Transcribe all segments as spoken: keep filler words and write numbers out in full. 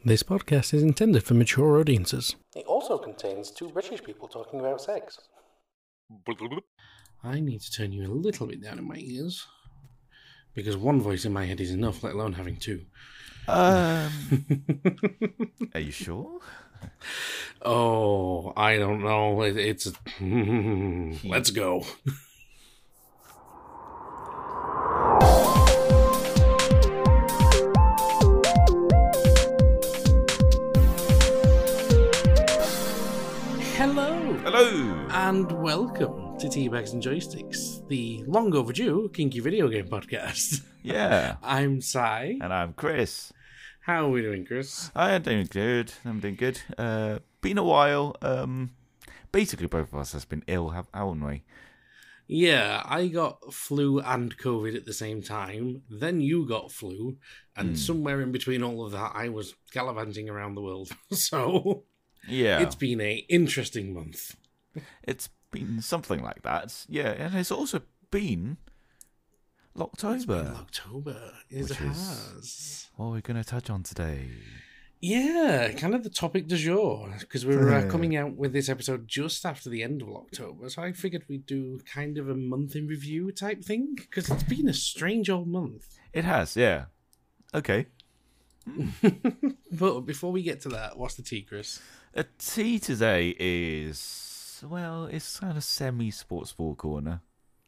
This podcast is intended for mature audiences. It also contains two British people talking about sex. I need to turn you a little bit down in my ears, because one voice in my head is enough, let alone having two. Um, are you sure? Oh, I don't know. It, it's... Let's go. Hello. Hello. And welcome to Teabags and Joysticks, the long overdue kinky video game podcast. Yeah. I'm Sai. And I'm Chris. How are we doing, Chris? I'm doing good. I'm doing good. Uh, been a while. Um, basically, both of us has been ill, have- haven't we? Yeah, I got flu and COVID at the same time. Then you got flu, and Mm. somewhere in between all of that, I was gallivanting around the world. So Yeah. it's been a interesting month. It's been something like that. Yeah, and it's also been October. In October, it Which has. is- What are we going to touch on today? Yeah, kind of the topic du jour, because we were uh, coming out with this episode just after the end of October, so I figured we'd do kind of a month in review type thing, because it's been a strange old month. It has, yeah. Okay. But before we get to that, what's the tea, Chris? A tea today is, well, it's kind of semi-sports ball corner.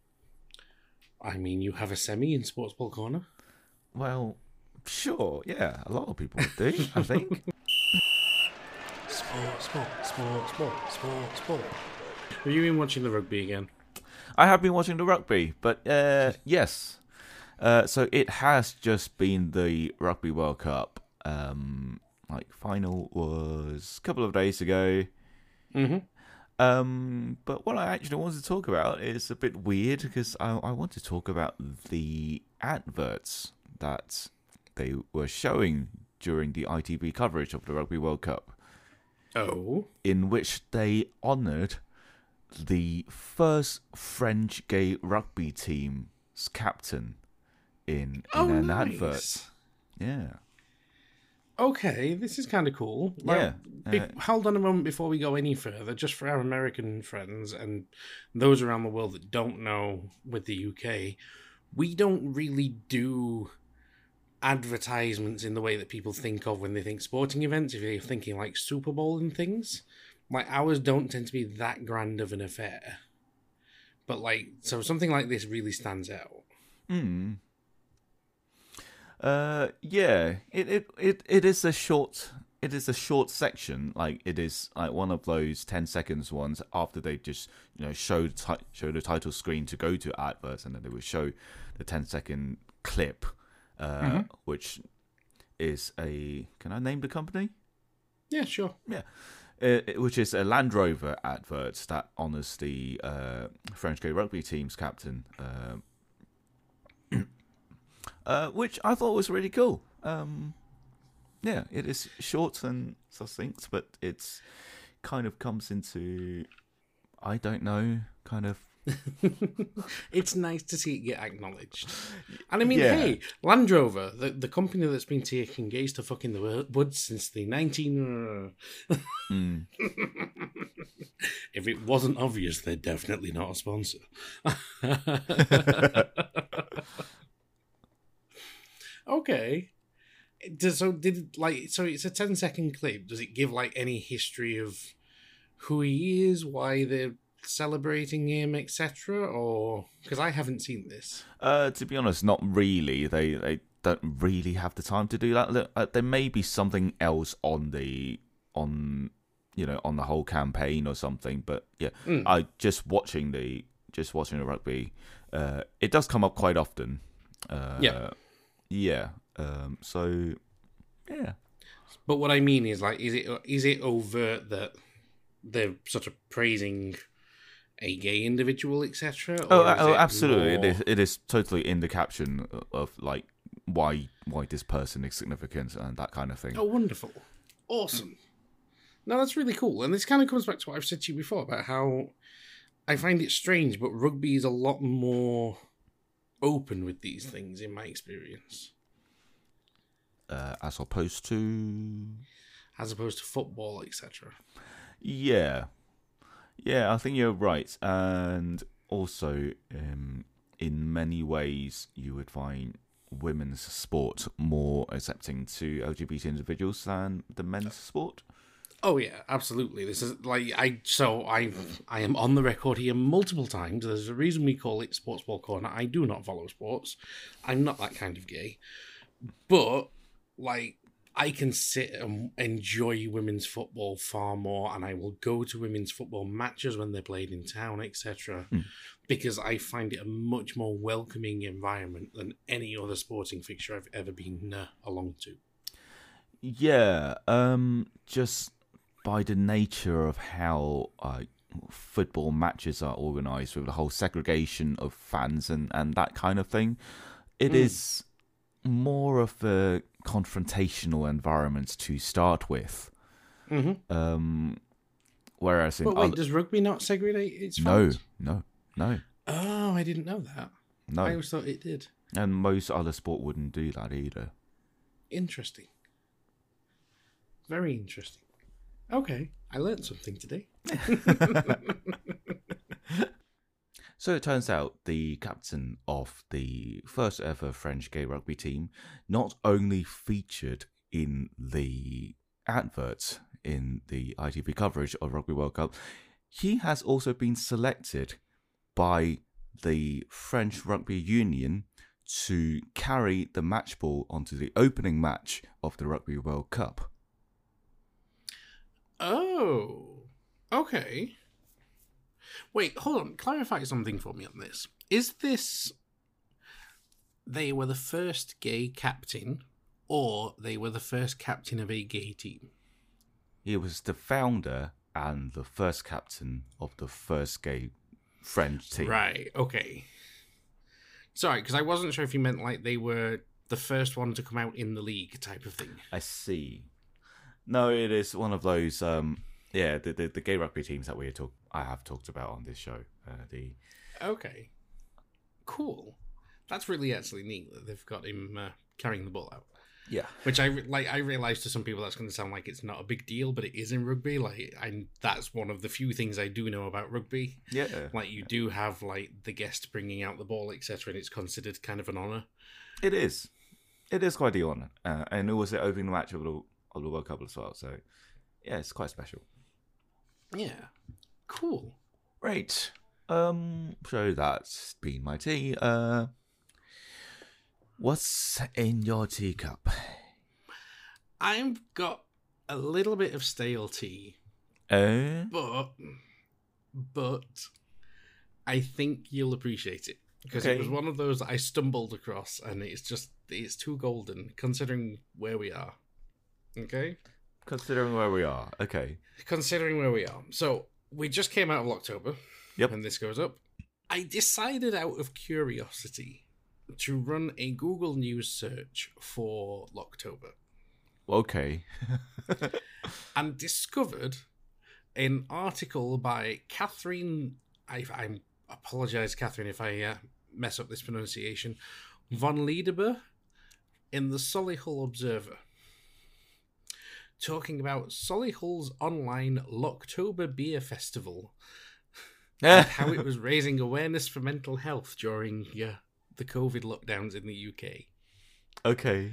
I mean, you have a semi in Sports Ball Corner. Well, sure, yeah. A lot of people do, I think. Sport, sport, sport, sport, sport, sport. Have you been watching the rugby again? I have been watching the rugby, but uh, yes. Uh, so it has just been the Rugby World Cup. Um, like final was a couple of days ago. Mm-hmm. Um, but what I actually wanted to talk about is a bit weird because I, I want to talk about the adverts that they were showing during the I T V coverage of the Rugby World Cup, Oh. in which they honoured the first French gay rugby team's captain in, in Oh, an nice. advert. Yeah. Okay, this is kind of cool. Yeah. Be- Uh, hold on a moment before we go any further, just for our American friends and those around the world that don't know with the U K, we don't really do advertisements in the way that people think of when they think sporting events, if you're thinking like Super Bowl and things. Like, ours don't tend to be that grand of an affair. But, like, so something like this really stands out. Hmm. Uh, yeah. It, it it it is a short. It is a short section. Like it is like one of those ten seconds ones after they just you know show ti- show the title screen to go to adverts, and then they would show the ten second clip, uh, Mm-hmm. which is a. Can I name the company? Yeah, sure. Yeah. Uh, which is a Land Rover advert that honours the uh, French gay rugby team's captain, uh, uh, which I thought was really cool. Um, yeah, it is short and succinct, but it's kind of comes into, I don't know, kind of. It's nice to see it get acknowledged. And I mean, Yeah. hey, Land Rover, the, the company that's been taking gays to fucking the wo- woods since the nineteen... Mm. If it wasn't obvious, they're definitely not a sponsor. Okay. Does, so did like so it's a ten second clip. Does it give like any history of who he is, why they're celebrating him, et cetera? Or because I haven't seen this. Uh, to be honest, not really. They they don't really have the time to do that. Look, uh, there may be something else on the on you know on the whole campaign or something. But yeah, Mm. I just watching the just watching the rugby. Uh, it does come up quite often. Uh, Yeah. Yeah. Um. So yeah. But what I mean is, like, is it is it overt that they're sort of praising a gay individual, et cetera? Oh, oh absolutely. It is, it is totally in the caption of like why why this person is significant and that kind of thing. Oh, wonderful. Awesome. No, that's really cool. And this kind of comes back to what I've said to you before about how I find it strange, but rugby is a lot more open with these things in my experience. uh, as opposed to as opposed to football, et cetera. Yeah, yeah, I think you're right, and also um, in many ways you would find women's sport more accepting to L G B T individuals than the men's sport. Oh yeah, absolutely. This is like I so I I am on the record here multiple times. There's a reason we call it Sports Ball Corner. I do not follow sports. I'm not that kind of gay. But like I can sit and enjoy women's football far more, and I will go to women's football matches when they're played in town, et cetera. Mm. Because I find it a much more welcoming environment than any other sporting fixture I've ever been uh, along to. Yeah, um, just by the nature of how uh, football matches are organised, with the whole segregation of fans and, and that kind of thing, it mm. is more of a confrontational environment to start with. Mm-hmm. Um, whereas in but wait, other... does rugby not segregate its no, fans? No, no, Oh, I didn't know that. No. I always thought it did. And most other sport wouldn't do that either. Interesting. Very interesting. Okay, I learned something today. So it turns out the captain of the first ever French gay rugby team not only featured in the adverts in the I T V coverage of Rugby World Cup, he has also been selected by the French Rugby Union to carry the match ball onto the opening match of the Rugby World Cup. Oh, okay. Wait, hold on. Clarify something for me on this. Is this they were the first gay captain, or they were the first captain of a gay team? He was the founder and the first captain of the first gay French team. Right, okay. Sorry, because I wasn't sure if you meant like they were the first one to come out in the league type of thing. I see. No, it is one of those, um, yeah, the, the the gay rugby teams that we talk I have talked about on this show. Uh, the okay, cool. That's really actually neat that they've got him uh, carrying the ball out. Yeah, which I like. I realize to some people that's going to sound like it's not a big deal, but it is in rugby. Like, I that's one of the few things I do know about rugby. Yeah, like you do have like the guest bringing out the ball, et cetera, and it's considered kind of an honor. It is. It is quite the honor, uh, and it was the opening match of the of the World Cup as well. So, yeah, it's quite special. Yeah, cool. Right. Um. So that's been my tea. Uh. What's in your teacup? I've got a little bit of stale tea. Oh? But, but, I think you'll appreciate it. Because okay. It was one of those that I stumbled across, and it's just, it's too golden, considering where we are. Okay? Considering where we are, okay. Considering where we are. So, we just came out of October. Yep. When this goes up. I decided out of curiosity to run a Google News search for Locktober. Okay. And discovered an article by Catherine, I, I apologise, Catherine, if I uh, mess up this pronunciation, von Liederber in the Solihull Observer, talking about Solihull's online Locktober Beer Festival and how it was raising awareness for mental health during uh, the COVID lockdowns in the U K. Okay.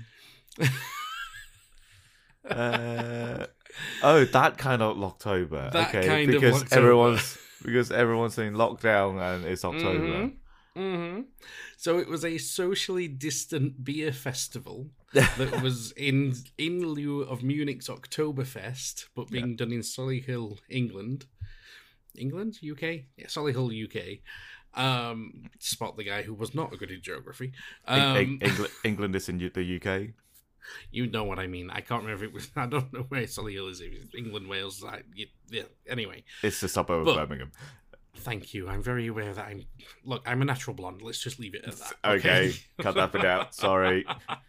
uh, oh, that kind of Locktober. That okay, kind because of Locktober. everyone's because everyone's saying lockdown and it's October. Mm-hmm. Mm-hmm. So it was a socially distant beer festival that was in in lieu of Munich's Oktoberfest, but being yeah. done in Solihull, England. England? U K? Yeah, Solihull, U K. Um, spot the guy who was not good at geography. Um, Eng- Eng- England is in the U K. You know what I mean. I can't remember if it was. I don't know where Solihull is. If it's England, Wales. I, yeah. Anyway, it's the suburb of Birmingham. Thank you. I'm very aware that I'm. Look, I'm a natural blonde. Let's just leave it at that. Okay, okay. Cut that bit out. Sorry.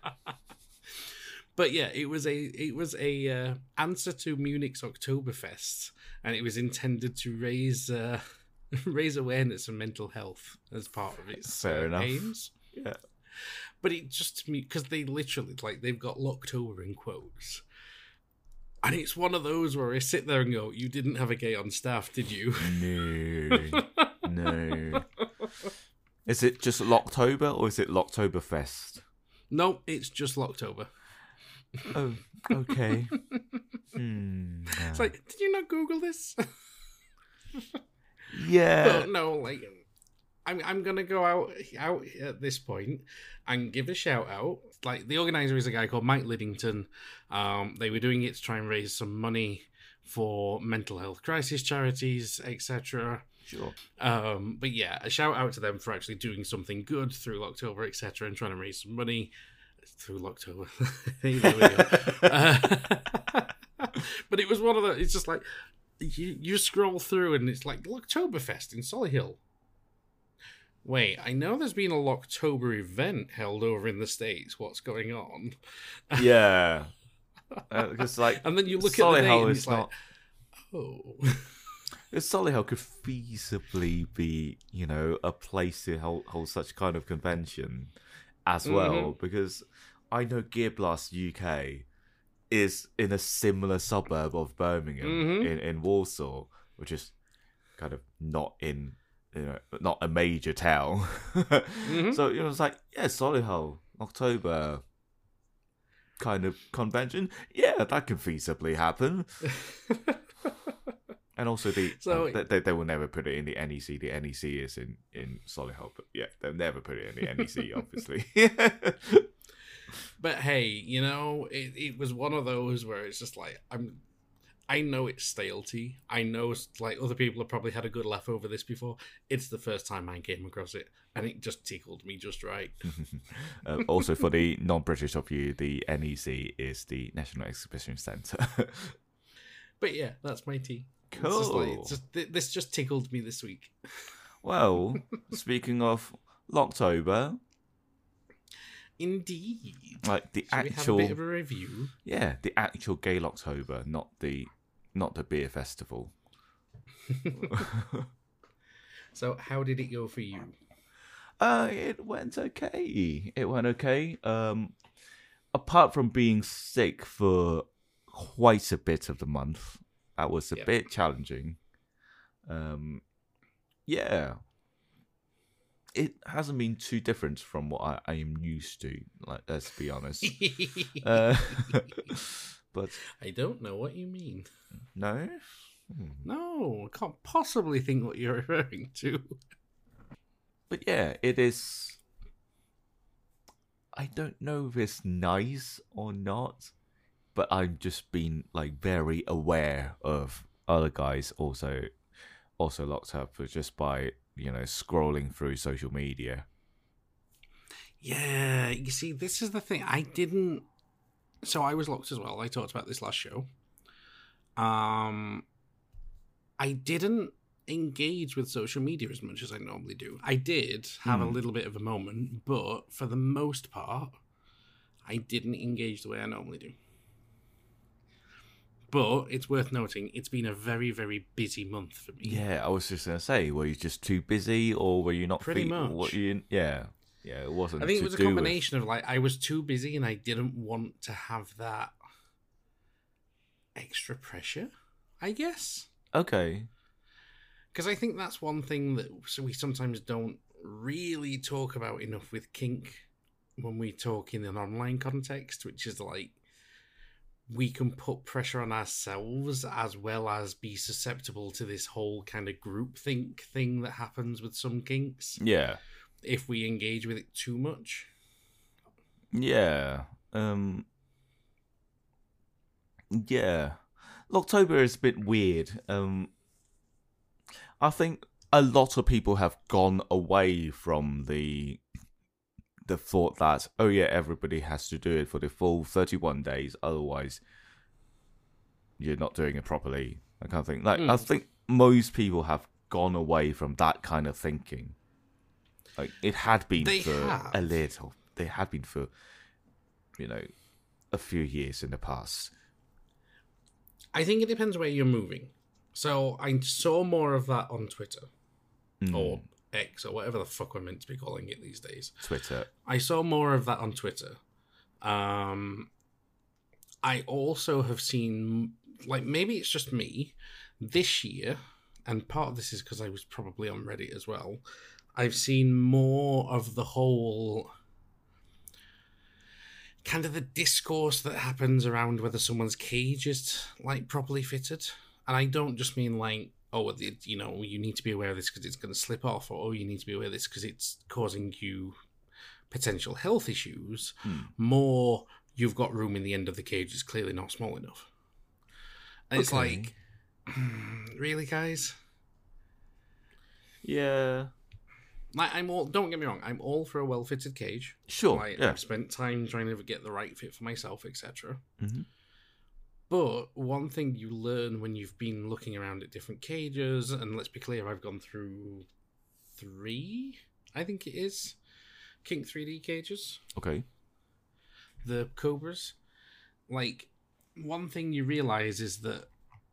But yeah, it was a it was a uh, answer to Munich's Oktoberfest, and it was intended to raise. Uh, raise awareness of mental health as part of its Fair uh, enough. aims. Yeah. But it just to me, because they literally, like, they've got Locktober in quotes. And it's one of those where I sit there and go, you didn't have a gay on staff, did you? No. No. Is it just Locktober or is it Locktoberfest? No, it's just Locktober. Oh, okay. hmm. It's like, did you not Google this? Yeah. But no, like, I'm I'm gonna go out out at this point and give a shout out. Like, the organizer is a guy called Mike Liddington. Um, they were doing it to try and raise some money for mental health crisis charities, et cetera. Sure. Um, but yeah, a shout out to them for actually doing something good through October, et cetera, and trying to raise some money through October. There we go. uh, but it was one of the. It's just like you you scroll through and it's like Locktoberfest in Solihull. Wait, I know there's been a Locktober event held over in the States. What's going on? Yeah. Because uh, like, and then you look Solihull at the date and is it's not. Like, oh. Solihull could feasibly be, you know, a place to hold, hold such kind of convention as well, mm-hmm. because I know Gear Blast U K is in a similar suburb of Birmingham, mm-hmm. in, in Warsaw, which is kind of not in, you know, not a major town. mm-hmm. So it was like, yeah, Solihull, October kind of convention. Yeah, that can feasibly happen. And also, the so, uh, they, they will never put it in the N E C. The N E C is in, in Solihull, but yeah, they'll never put it in the N E C, obviously. But hey, you know, it, it was one of those where it's just like, I'm, I know it's stalety. I know, like, other people have probably had a good laugh over this before. It's the first time I came across it, and it just tickled me just right. uh, also, for the non-British of you, the N E C is the National Exhibition Centre. But yeah, that's my tea. Cool. It's just like, it's just, this just tickled me this week. Well, speaking of Locktober, indeed, like the Should actual we have a bit of a review. Yeah, the actual Gay Locktober, not the not the beer festival. So, how did it go for you? Uh, it went okay. It went okay. Um, apart from being sick for quite a bit of the month. That was a yep. bit challenging. Um, yeah. It hasn't been too different from what I, I am used to, like, let's be honest. uh, but I don't know what you mean. No? Hmm. No, I can't possibly think what you're referring to. But yeah, it is... I don't know if it's nice or not. But I've just been, like, very aware of other guys also also locked up just by, you know, scrolling through social media. Yeah, you see, this is the thing. I didn't... So I was locked as well. I talked about this last show. Um, I didn't engage with social media as much as I normally do. I did have mm. a little bit of a moment, but for the most part, I didn't engage the way I normally do. But it's worth noting, it's been a very, very busy month for me. Yeah, I was just going to say, were you just too busy or were you not... Pretty fe- much. What you, yeah, yeah, it wasn't I think to it was a do combination with... of, like, I was too busy and I didn't want to have that extra pressure, I guess. Okay. Because I think that's one thing that we sometimes don't really talk about enough with kink when we talk in an online context, which is, like, we can put pressure on ourselves as well as be susceptible to this whole kind of groupthink thing that happens with some kinks. Yeah. If we engage with it too much. Yeah. Um. Yeah. Locktober is a bit weird. Um. I think a lot of people have gone away from the the thought that, oh yeah, everybody has to do it for the full thirty-one days, otherwise you're not doing it properly, that kind of thing. Like, mm. I think most people have gone away from that kind of thinking. Like, it had been they for have. a little. They had been for, you know, a few years in the past. I think it depends where you're moving. So I saw more of that on Twitter. Mm. Or X or whatever the fuck we're meant to be calling it these days. Twitter. I saw more of that on Twitter. Um, I also have seen, like, maybe it's just me, this year, and part of this is because I was probably on Reddit as well, I've seen more of the whole kind of the discourse that happens around whether someone's cage is, like, properly fitted. And I don't just mean, like, oh, you know, you need to be aware of this because it's going to slip off, or oh, you need to be aware of this because it's causing you potential health issues. Hmm. More, you've got room in the end of the cage, it's clearly not small enough. And it's Okay. like, really, guys? Yeah. Like, I'm all, don't get me wrong, I'm all for a well-fitted cage. Sure. Like, yeah. I've spent time trying to get the right fit for myself, et cetera. Mm-hmm. But one thing you learn when you've been looking around at different cages, and let's be clear, I've gone through three, I think it is, Kink three D cages. Okay. The Cobras. Like, one thing you realise is that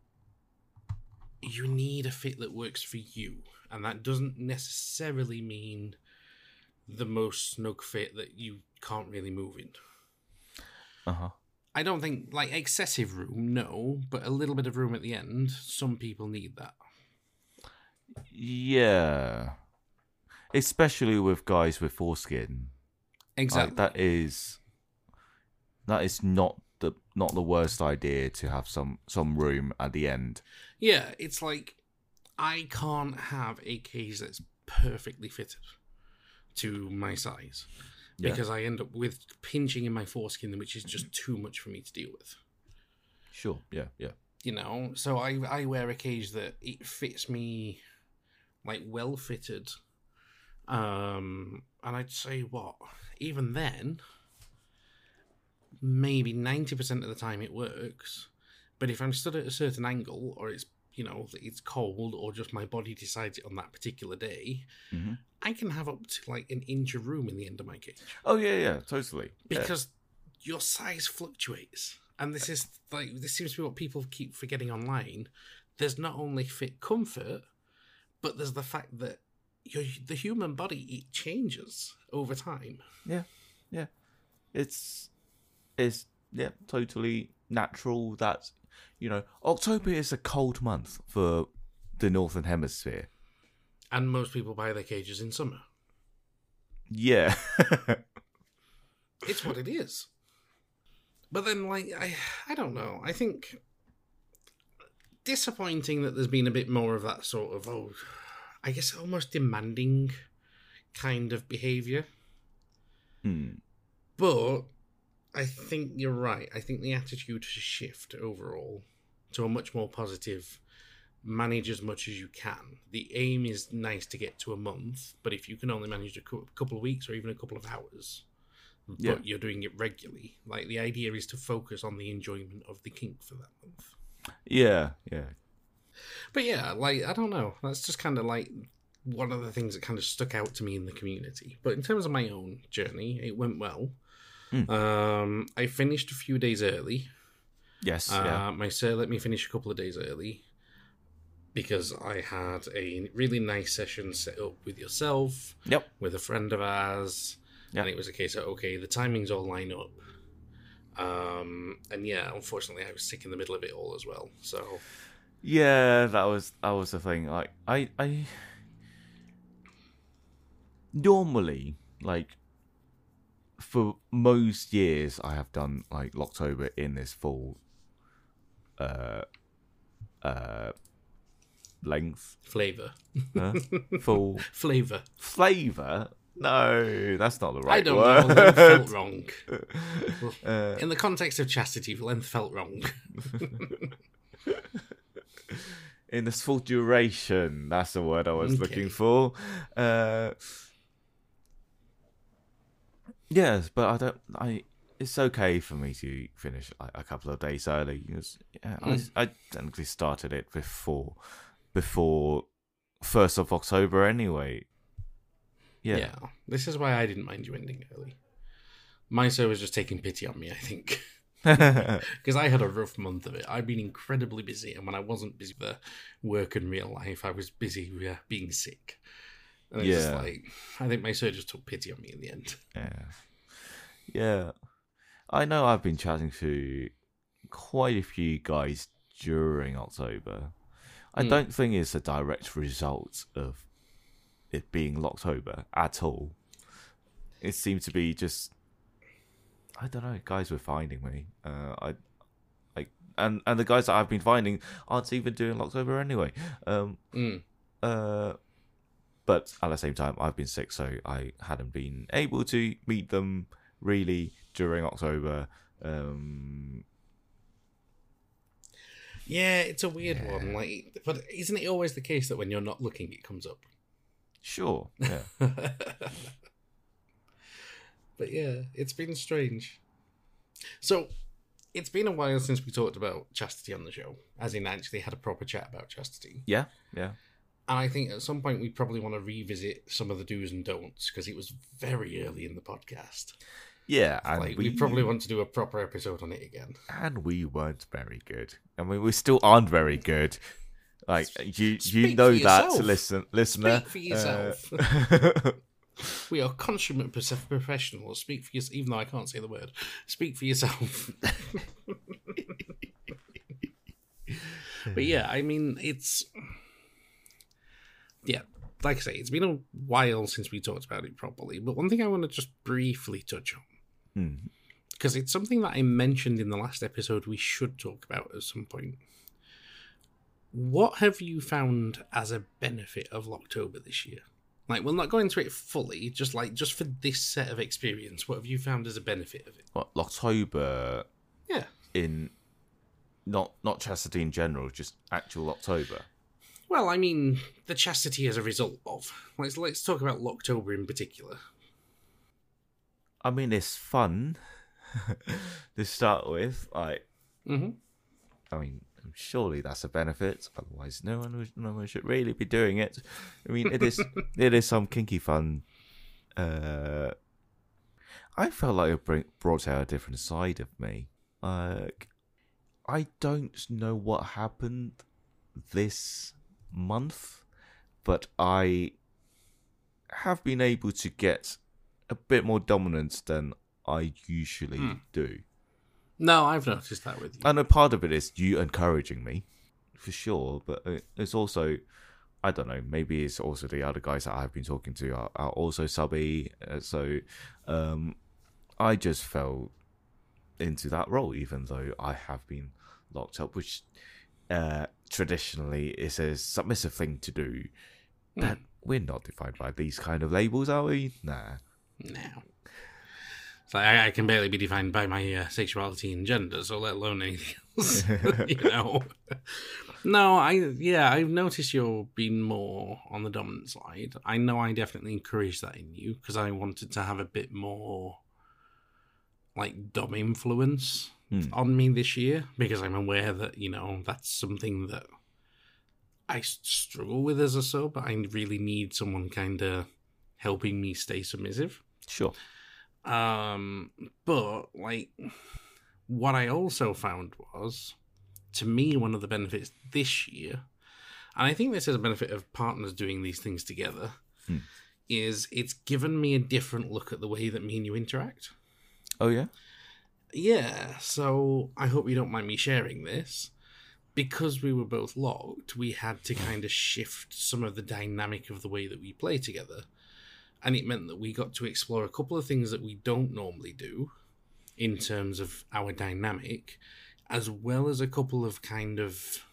you need a fit that works for you. And that doesn't necessarily mean the most snug fit that you can't really move in. Uh-huh. I don't think, like, excessive room, no, but a little bit of room at the end, some people need that. Yeah. Especially with guys with foreskin. Exactly. Like, that is that is not the not the worst idea to have some, some room at the end. Yeah, it's like, I can't have a cage that's perfectly fitted to my size. Yeah. Because I end up with pinching in my foreskin, which is just too much for me to deal with. Sure, yeah, yeah. You know, so I I wear a cage that it fits me, like, well fitted. Um, and I'd say, what, even then, maybe ninety percent of the time it works. But if I'm stood at a certain angle, or it's, you know, it's cold, or just my body decides it on that particular day, Mm-hmm. I can have up to, like, an inch of room in the end of my cage. Oh, yeah, yeah, totally. Because your size fluctuates. And this is, like, this seems to be what people keep forgetting online. There's not only fit comfort, but there's the fact that your, the human body, it changes over time. Yeah, yeah. It's, it's, yeah, totally natural that, you know, October is a cold month for the Northern Hemisphere. And most people buy their cages in summer. Yeah. It's what it is. But then, like, I, I don't know. I think disappointing that there's been a bit more of that sort of, oh, I guess almost demanding kind of behaviour. Hmm. But I think you're right. I think the attitude should shift overall to a much more positive, manage as much as you can. The aim is nice to get to a month, but if you can only manage a couple of weeks or even a couple of hours, Yeah. but you're doing it regularly, like, the idea is to focus on the enjoyment of the kink for that month. Yeah, yeah. But yeah, like, I don't know. That's just kind of like one of the things that kind of stuck out to me in the community. But in terms of my own journey, it went well. Mm. Um, I finished a few days early. Yes, Uh, yeah. My sir let me finish a couple of days early because I had a really nice session set up with yourself, Yep. with a friend of ours, Yep. and it was a case of, okay, the timings all line up. Um, and yeah, unfortunately, I was sick in the middle of it all as well. So Yeah, that was that was the thing. Like, I, I normally, like, for most years, I have done like Locktober in this full, uh, uh, length, flavor, huh? full flavor. flavor. No, that's not the right I don't word. know. Length felt wrong. Uh, In the context of chastity, length felt wrong. in this full duration, that's the word I was Okay. looking for. Uh, yes, but I don't. I. It's okay for me to finish like, a couple of days early because yeah, Mm. I I technically started it before before first of October anyway. Yeah. Yeah. This is why I didn't mind you ending early. My sir was just taking pity on me, I think. Yeah. Because I had a rough month of it. I've been incredibly busy, and when I wasn't busy with work and real life, I was busy uh, being sick. And it's Yeah. just like, I think my sir just took pity on me in the end. Yeah. Yeah. I know I've been chatting to quite a few guys during October. I Mm. don't think it's a direct result of it being Locktober at all. It seemed to be just, I don't know, guys were finding me. Uh, I, like, and and the guys that I've been finding aren't even doing Locktober anyway. Um, Mm. uh, but at the same time, I've been sick, so I hadn't been able to meet them really during October. Um, Yeah, it's a weird Yeah. one. Like, but isn't it always the case that when you're not looking, it comes up? sure, yeah. But yeah, it's been strange. So, it's been a while since we talked about chastity on the show, as in actually had a proper chat about chastity. Yeah, yeah. And I think at some point we probably want to revisit some of the do's and don'ts, because it was very early in the podcast. Yeah, and Like, we, we probably want to do a proper episode on it again. and we weren't very good. I mean, we still aren't very good. Like you, you Speak know for that, yourself. listen, listener. Speak for yourself. Uh, We are consummate prof- professionals. Speak for yourself, even though I can't say the word. Speak for yourself. But yeah, I mean, it's... Yeah, like I say, it's been a while since we talked about it properly. But one thing I want to just briefly touch on, hmm. because it's something that I mentioned in the last episode we should talk about at some point. What have you found as a benefit of Locktober this year? Like, we'll not go into it fully, just like, just for this set of experience, what have you found as a benefit of it? What, October Yeah. in not not chastity in general, just actual October. Well, I mean, the chastity as a result of. Let's, let's talk about Locktober in particular. I mean, it's fun to start with. Like, Mm-hmm. I mean, surely that's a benefit. Otherwise, no one, would- no one should really be doing it. I mean, it is it is some kinky fun. Uh, I felt like it bring, brought out a different side of me. Like, I don't know what happened this month, but I have been able to get a bit more dominance than I usually Hmm. do. No, I've noticed that with you. I know part of it is you encouraging me, for sure, but it's also, I don't know, maybe it's also the other guys that I've been talking to are, are also subby, uh, so um, I just fell into that role, even though I have been locked up, which uh, traditionally is a submissive thing to do. But we're not defined by these kind of labels, are we? Nah. No. So I, I can barely be defined by my uh, sexuality and gender, so let alone anything else. You know. No, I yeah, I've noticed you're being more on the dominant side. I know I definitely encouraged that in you because I wanted to have a bit more like dom influence Hmm. on me this year because I'm aware that, you know, that's something that I s- struggle with as a sub. I really need someone kind of helping me stay submissive. Sure. Um, but like, what I also found was, to me, one of the benefits this year, and I think this is a benefit of partners doing these things together, Hmm. is it's given me a different look at the way that me and you interact. Oh, yeah? Yeah, so I hope you don't mind me sharing this. Because we were both locked, we had to kind of shift some of the dynamic of the way that we play together. And it meant that we got to explore a couple of things that we don't normally do in terms of our dynamic, as well as a couple of kind of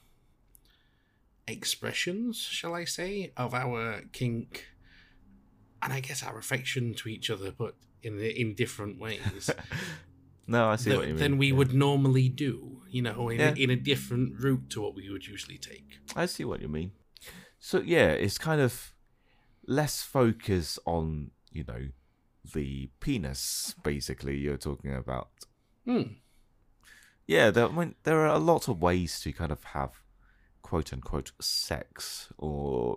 expressions, shall I say, of our kink and I guess our affection to each other, but in in different ways. No, I see that, what you mean. than we yeah. would normally do, you know, in, Yeah. a, in a different route to what we would usually take. I see what you mean. So, yeah, it's kind of less focus on, you know, the penis, basically, you're talking about. Hmm. Yeah, there, I mean, there are a lot of ways to kind of have quote-unquote sex, or,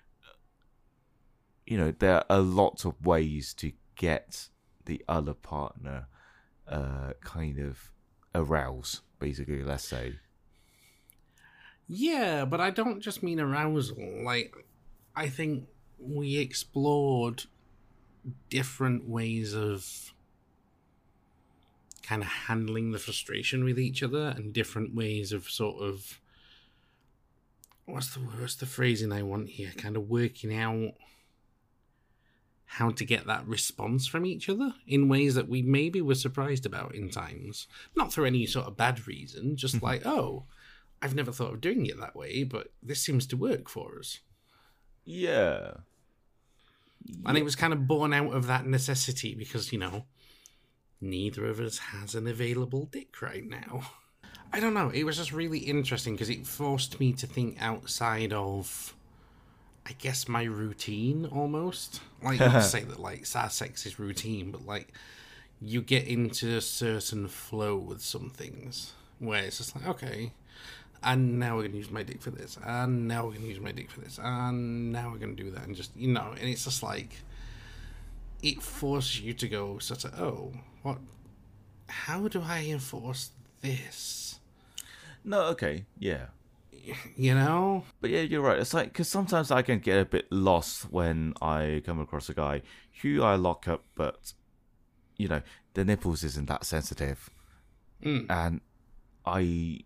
you know, there are a lot of ways to get the other partner uh, kind of aroused, basically, let's say. Yeah, but I don't just mean arousal. Like, I think we explored different ways of kind of handling the frustration with each other and different ways of sort of what's the what's the phrasing I want here? Kind of working out how to get that response from each other in ways that we maybe were surprised about in times. Not for any sort of bad reason, just like, oh, I've never thought of doing it that way, but this seems to work for us. Yeah. And it was kind of born out of that necessity because, you know, neither of us has an available dick right now. I don't know. It was just really interesting because it forced me to think outside of, I guess, my routine almost. Like, not to say that, like, our sex is routine, but, like, you get into a certain flow with some things where it's just like, okay, and now we're going to use my dick for this, and now we're going to use my dick for this, and now we're going to do that, and just, you know, and it's just like, it forces you to go sort of, oh, what, how do I enforce this? No, okay, yeah. You know? But yeah, you're right. It's like, because sometimes I can get a bit lost when I come across a guy who I lock up, but, you know, the nipples isn't that sensitive. Mm. And I,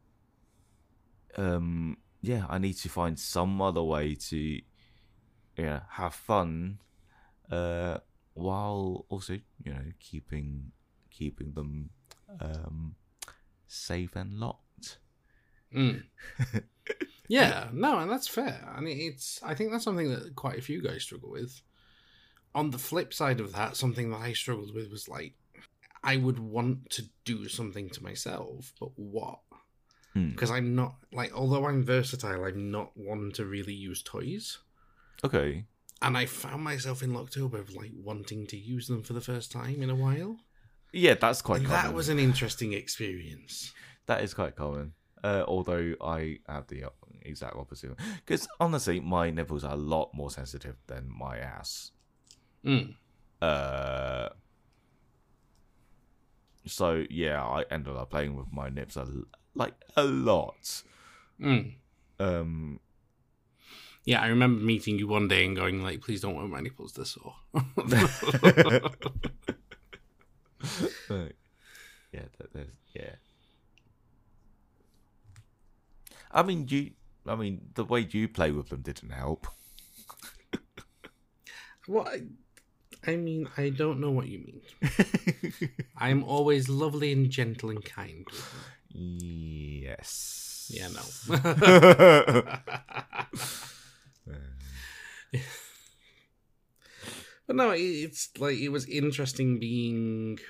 um, yeah, I need to find some other way to, yeah, have fun, uh, while also, you know, keeping, keeping them, um, safe and locked. Mm. Yeah, no, and that's fair. I mean, it's. I think that's something that quite a few guys struggle with. On the flip side of that, something that I struggled with was like, I would want to do something to myself, but what? Because mm. I'm not like, although I'm versatile, I'm not one to really use toys. Okay. And I found myself in October of like wanting to use them for the first time in a while. Yeah, that's quite and common. That was an interesting experience. That is quite common. Uh, although I have the exact opposite. Because honestly, my nipples are a lot more sensitive than my ass. Mm. Uh, so, yeah, I ended up playing with my nips a, like a lot. Mm. Um, yeah, I remember meeting you one day and going like, please don't want my nipples this sore. yeah, there's, yeah. I mean, you. I mean, the way you play with them didn't help. Well, I, I mean, I don't know what you mean. I'm always lovely and gentle and kind with them. Yes. Yeah, no. But no, it's like it was interesting being.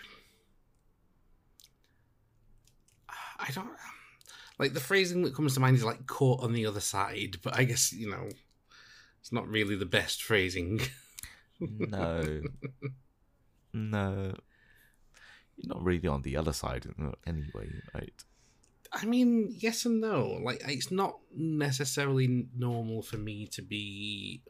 I don't. Like, the phrasing that comes to mind is, like, caught on the other side. But I guess, you know, it's not really the best phrasing. No. No. You're not really on the other side anyway, right? I mean, yes and no. Like, it's not necessarily normal for me to be,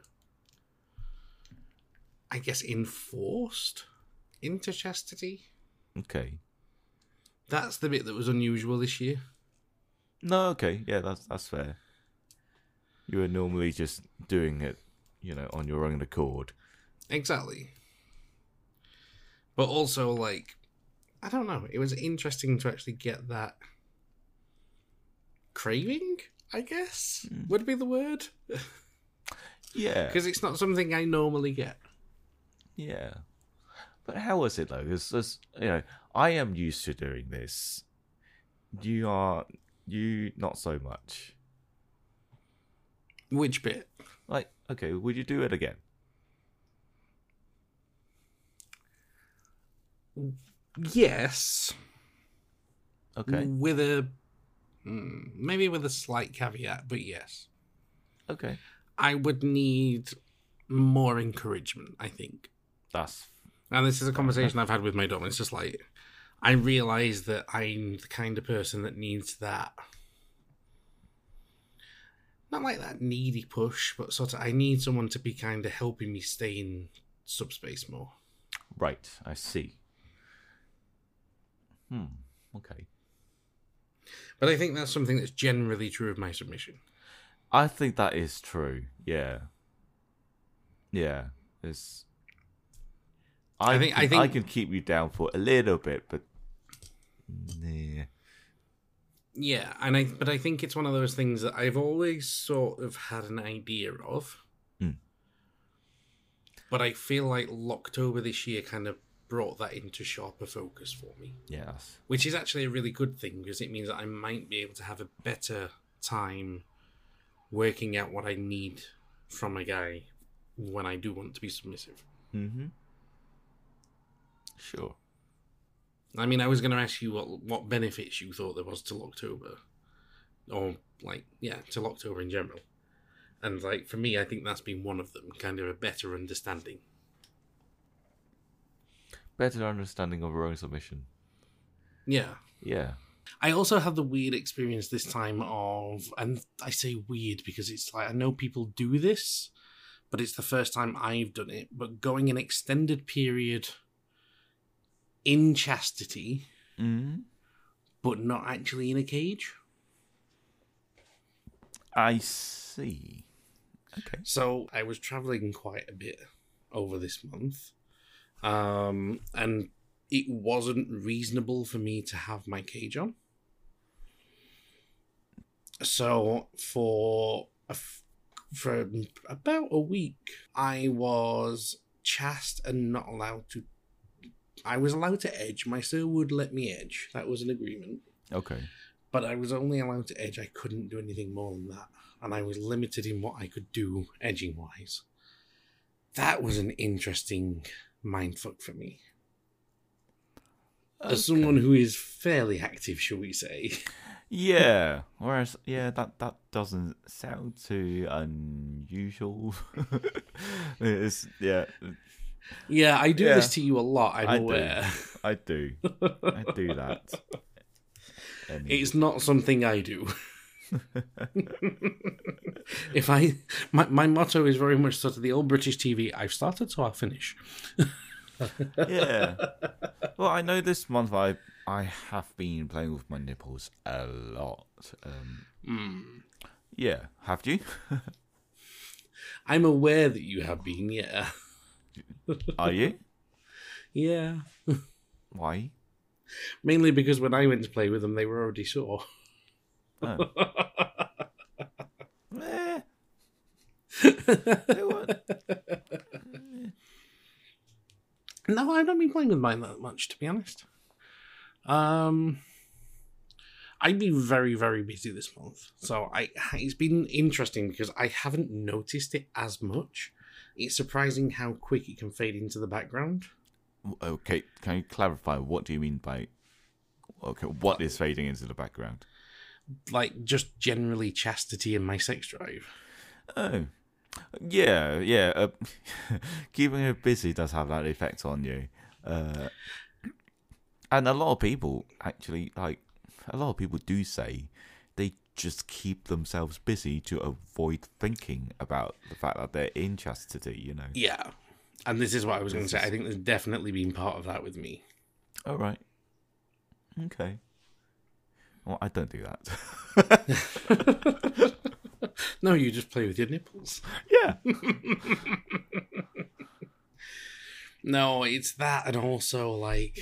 I guess, enforced into chastity. Okay. That's the bit that was unusual this year. No, okay, yeah, that's that's fair. You were normally just doing it, you know, on your own accord. Exactly. But also, like, I don't know, it was interesting to actually get that craving, I guess, mm. would be the word. Yeah. Because it's not something I normally get. Yeah. But how was it, though? Because, you know, I am used to doing this. You are... You, not so much. Which bit? Like, okay, would you do it again? Yes. Okay. With a... Maybe with a slight caveat, but yes. Okay. I would need more encouragement, I think. That's... And this is a conversation I've had with my dom. It's just like... I realise that I'm the kind of person that needs that, not like that needy push, but sort of I need someone to be kind of helping me stay in subspace more. Right, I see. Hmm, okay. But I think that's something that's generally true of my submission. I think that is true, yeah. Yeah, it's. I I think- can, I think- I can keep you down for a little bit, but yeah, Yeah, and I but I think it's one of those things that I've always sort of had an idea of. Hmm. But I feel like Locktober this year kind of brought that into sharper focus for me. yes, Which is actually a really good thing, because it means that I might be able to have a better time working out what I need from a guy when I do want to be submissive. mm-hmm. Sure. I mean, I was going to ask you what what benefits you thought there was to Locktober. Or, like, yeah, to Locktober in general. And, like, for me, I think that's been one of them, kind of a better understanding. Better understanding of role submission. Yeah. Yeah. I also had the weird experience this time of, and I say weird because it's like, I know people do this, but it's the first time I've done it, but going an extended period in chastity, Mm-hmm. but not actually in a cage. I see. Okay. So I was traveling quite a bit over this month, um, and it wasn't reasonable for me to have my cage on. So for a f- for about a week, I was chaste and not allowed to. I was allowed to edge. My sir would let me edge. That was an agreement. Okay. But I was only allowed to edge. I couldn't do anything more than that. And I was limited in what I could do edging-wise. That was an interesting mindfuck for me. Okay. As someone who is fairly active, shall we say. Yeah. Whereas, yeah, that that doesn't sound too unusual. It's yeah. Yeah, I do Yeah. this to you a lot, I'm I aware. do. I do. I do that. Anyway. It's not something I do. If I... My, my motto is very much sort of the old British T V, I've started, so I'll finish. Yeah. Well, I know this month I I have been playing with my nipples a lot. Um, Mm. yeah. Have you? I'm aware that you have been, yeah. Are you? Yeah. Why? Mainly because when I went to play with them, they were already sore. Oh. Eh. They weren't- No, I've not been playing with mine that much, to be honest. Um, I've been very, very busy this month. So I, it's been interesting because I haven't noticed it as much. It's surprising how quick it can fade into the background. Okay, can you clarify what do you mean by okay, what is fading into the background? Like, just generally chastity and my sex drive. Oh. Yeah, yeah. Uh, keeping her busy does have that effect on you. Uh, and a lot of people actually, like, a lot of people do say they just keep themselves busy to avoid thinking about the fact that they're in chastity, you know. Yeah. And this is what I was going to This say. I is- think there's definitely been part of that with me. All right. Okay. Well, I don't do that. No, you just play with your nipples. Yeah. No, it's that, and also like,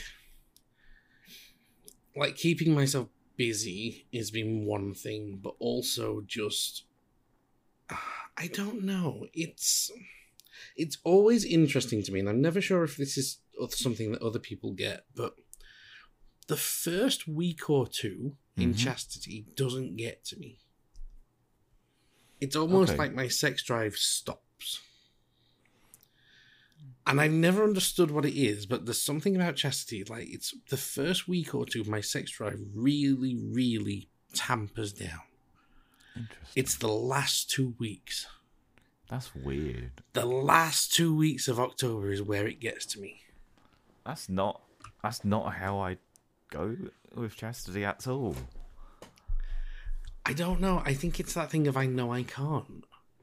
like keeping myself busy has been one thing, but also just, I don't know. It's it's always interesting to me, and I'm never sure if this is something that other people get, but the first week or two in Mhm. chastity doesn't get to me. It's almost Okay. like my sex drive stops. And I've never understood what it is, but there's something about chastity. Like, it's the first week or two, my sex drive really, really tampers down. Interesting. It's the last two weeks. That's weird. The last two weeks of October is where it gets to me. That's not. That's not how I go with chastity at all. I don't know. I think it's that thing of I know I can't.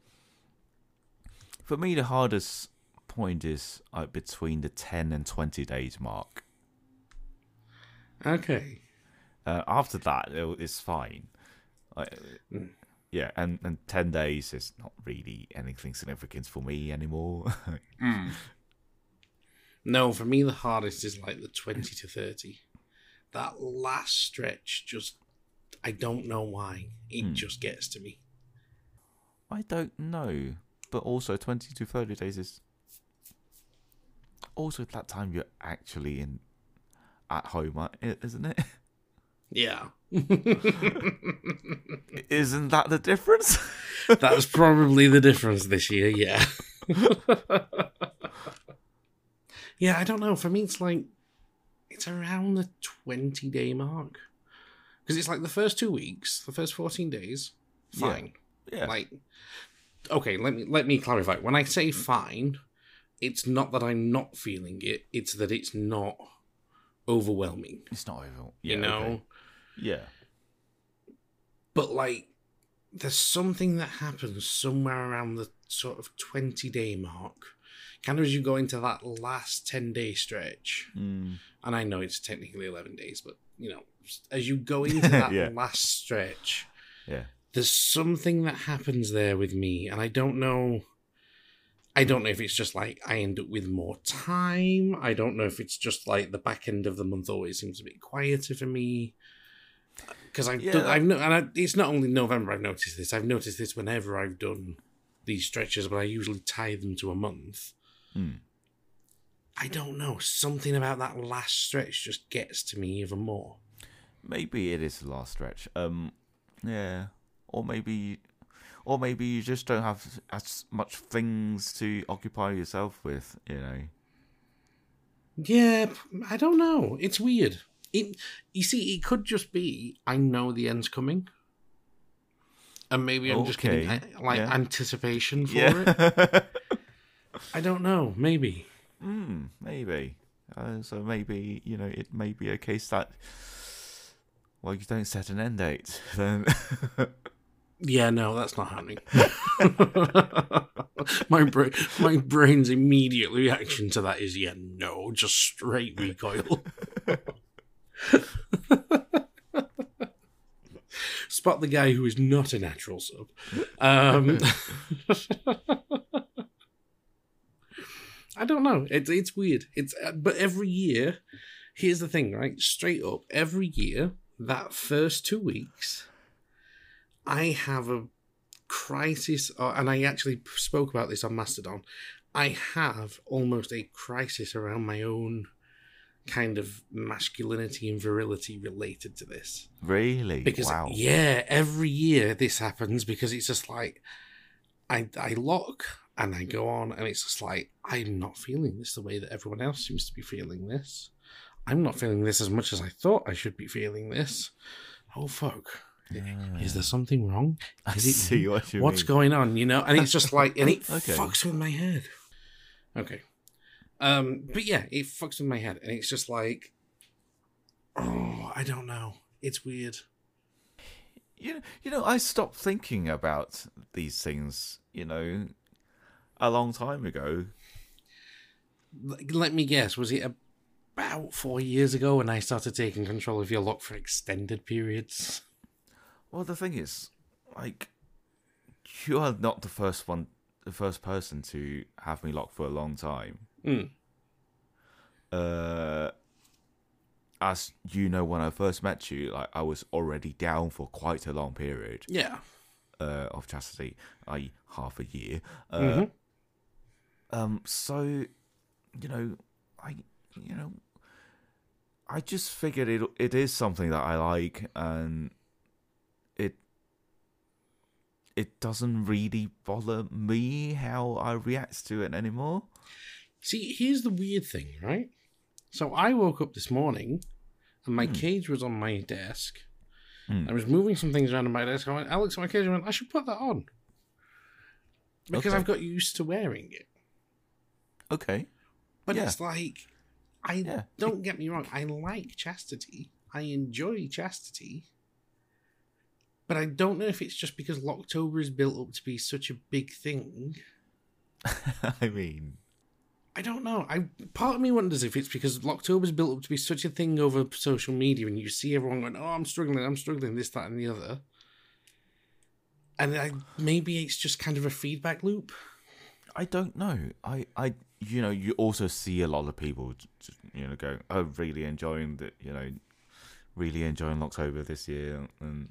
For me, the hardest point is uh, between the ten and twenty days mark. Okay. Uh, after that, it, it's fine. I, Mm. yeah, and, and ten days is not really anything significant for me anymore. mm. No, for me, the hardest is like the twenty to thirty. That last stretch just, I don't know why. It mm. just gets to me. I don't know. But also, twenty to thirty days is also that time you're actually in at home, isn't it? Yeah. Isn't that the difference? That's probably the difference this year, yeah. Yeah, I don't know. For me, it's like, it's around the twenty-day mark. Because it's like the first two weeks, the first fourteen days, fine. Yeah. yeah. Like, okay, let me let me clarify. When I say fine, it's not that I'm not feeling it. It's that it's not overwhelming. It's not overwhelming. Yeah, you know? Okay. Yeah. But, like, there's something that happens somewhere around the sort of twenty-day mark. Kind of as you go into that last ten-day stretch. Mm. And I know it's technically eleven days, but, you know, as you go into that yeah. last stretch, yeah, there's something that happens there with me, and I don't know... I don't know if it's just like I end up with more time. I don't know if it's just like the back end of the month always seems a bit quieter for me. Because I've yeah. done, I've no, and I, it's not only November I've noticed this. I've noticed this whenever I've done these stretches, but I usually tie them to a month. Hmm. I don't know. Something about that last stretch just gets to me even more. Maybe it is the last stretch. Um, yeah, or maybe, or maybe you just don't have as much things to occupy yourself with. You know. Yeah, I don't know. It's weird. It, you see, it could just be I know the end's coming, and maybe I'm okay. just getting like yeah. anticipation for yeah. it. I don't know. Maybe. Hmm. Maybe. Uh, so maybe you know it may be a case that well you don't set an end date then. Yeah, no, that's not happening. my brain, my brain's immediate reaction to that is yeah, no, just straight recoil. Spot the guy who is not a natural sub. Um, I don't know. It's it's weird. It's uh, but every year, here's the thing, right? Straight up, every year that first two weeks, I have a crisis, or, and I actually spoke about this on Mastodon. I have almost a crisis around my own kind of masculinity and virility related to this. Really? Because, wow. yeah, every year this happens because it's just like, I, I lock and I go on and it's just like, I'm not feeling this the way that everyone else seems to be feeling this. I'm not feeling this as much as I thought I should be feeling this. Oh, fuck. Yeah. Is there something wrong? Is I it, see what you what's mean. going on, you know? And it's just like, and it okay. fucks with my head. Okay. Um, but yeah, it fucks with my head. And it's just like, oh, I don't know. It's weird. You know, you know, I stopped thinking about these things, you know, a long time ago. Let me guess, was it about four years ago when I started taking control of your lock for extended periods? Well, the thing is, like, you are not the first one, the first person to have me locked for a long time. Mm. Uh, as you know, when I first met you, like I was already down for quite a long period. Yeah. Uh, of chastity, that is, half a year. Uh, mm-hmm. Um. So, you know, I, you know, I just figured it. It is something that I like, and it. It doesn't really bother me how I react to it anymore. See, here's the weird thing, right? So I woke up this morning, and my mm. cage was on my desk. Mm. I was moving some things around on my desk. I went, Alex, my cage. I went, I should put that on. Because okay. I've got used to wearing it. Okay. But yeah. it's like, I yeah. don't get me wrong, I like chastity. I enjoy chastity. But I don't know if it's just because Locktober is built up to be such a big thing. I mean... I don't know. I part of me wonders if it's because Locktober's built up to be such a thing over social media and you see everyone going, oh, I'm struggling, I'm struggling, this, that, and the other. And I, maybe it's just kind of a feedback loop. I don't know. I, I, you know, you also see a lot of people, just, you know, going, "Oh, really enjoying the, you know, really enjoying October this year," and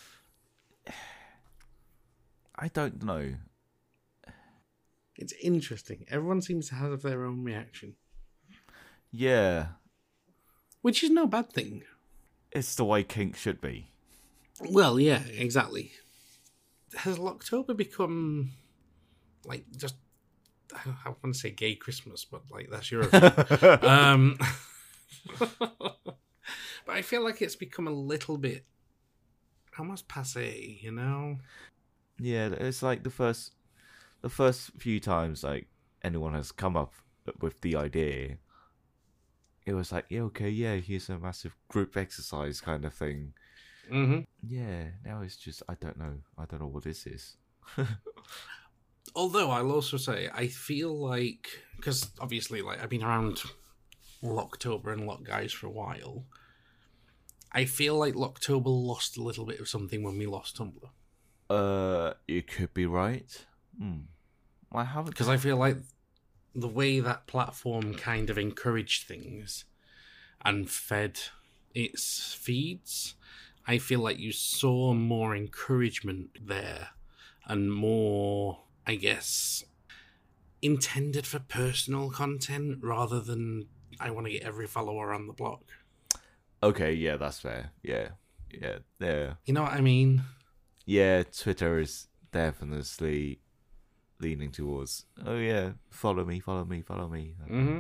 I don't know. It's interesting. Everyone seems to have their own reaction, Yeah, which is no bad thing. it's the way kink should be. Well, yeah, exactly. Has Locktober become like just? I want to say gay Christmas, but like that's your um, but I feel like it's become a little bit almost passé, you know? Yeah, it's like the first, the first few times like anyone has come up with the idea, it was like, yeah, okay, yeah, here's a massive group exercise kind of thing. Mm-hmm. Yeah, now it's just I don't know, I don't know what this is. Although I'll also say, I feel like, because obviously, like I've been around Locktober and Lock Guys for a while, I feel like Locktober lost a little bit of something when we lost Tumblr. Uh, you could be right. Hmm. I haven't, Because I feel like the way that platform kind of encouraged things and fed its feeds, I feel like you saw more encouragement there and more, I guess, intended for personal content rather than I want to get every follower on the block. Okay, yeah, that's fair. Yeah, yeah, yeah. You know what I mean? Yeah, Twitter is definitely leaning towards, oh yeah, follow me, follow me, follow me. Mm-hmm.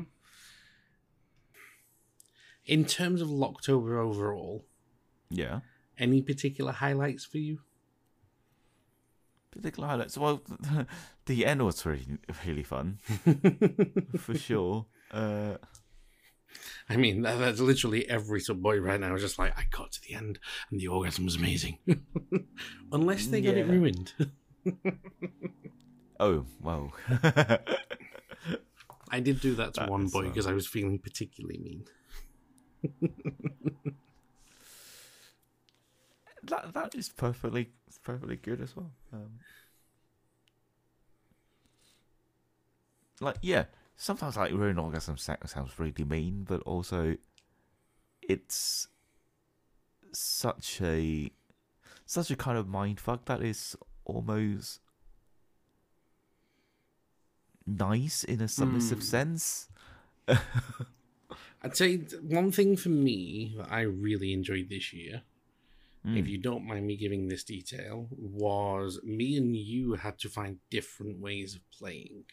In terms of Locktober overall, Yeah. any particular highlights for you? Particular highlights. Well, the end was really, really fun, for sure. Uh, I mean, that, that's literally every subboy right now is just like, I got to the end and the orgasm was amazing. Unless they get it Yeah. ruined. oh, well. I did do that to That one is, boy uh, because I was feeling particularly mean. that that is perfectly perfectly good as well. Um, like, yeah, sometimes like ruin orgasm sounds really mean, but also it's such a such a kind of mindfuck that is almost nice in a submissive Mm. sense. I'd say one thing for me that I really enjoyed this year, Mm. if you don't mind me giving this detail, was me and you had to find different ways of playing.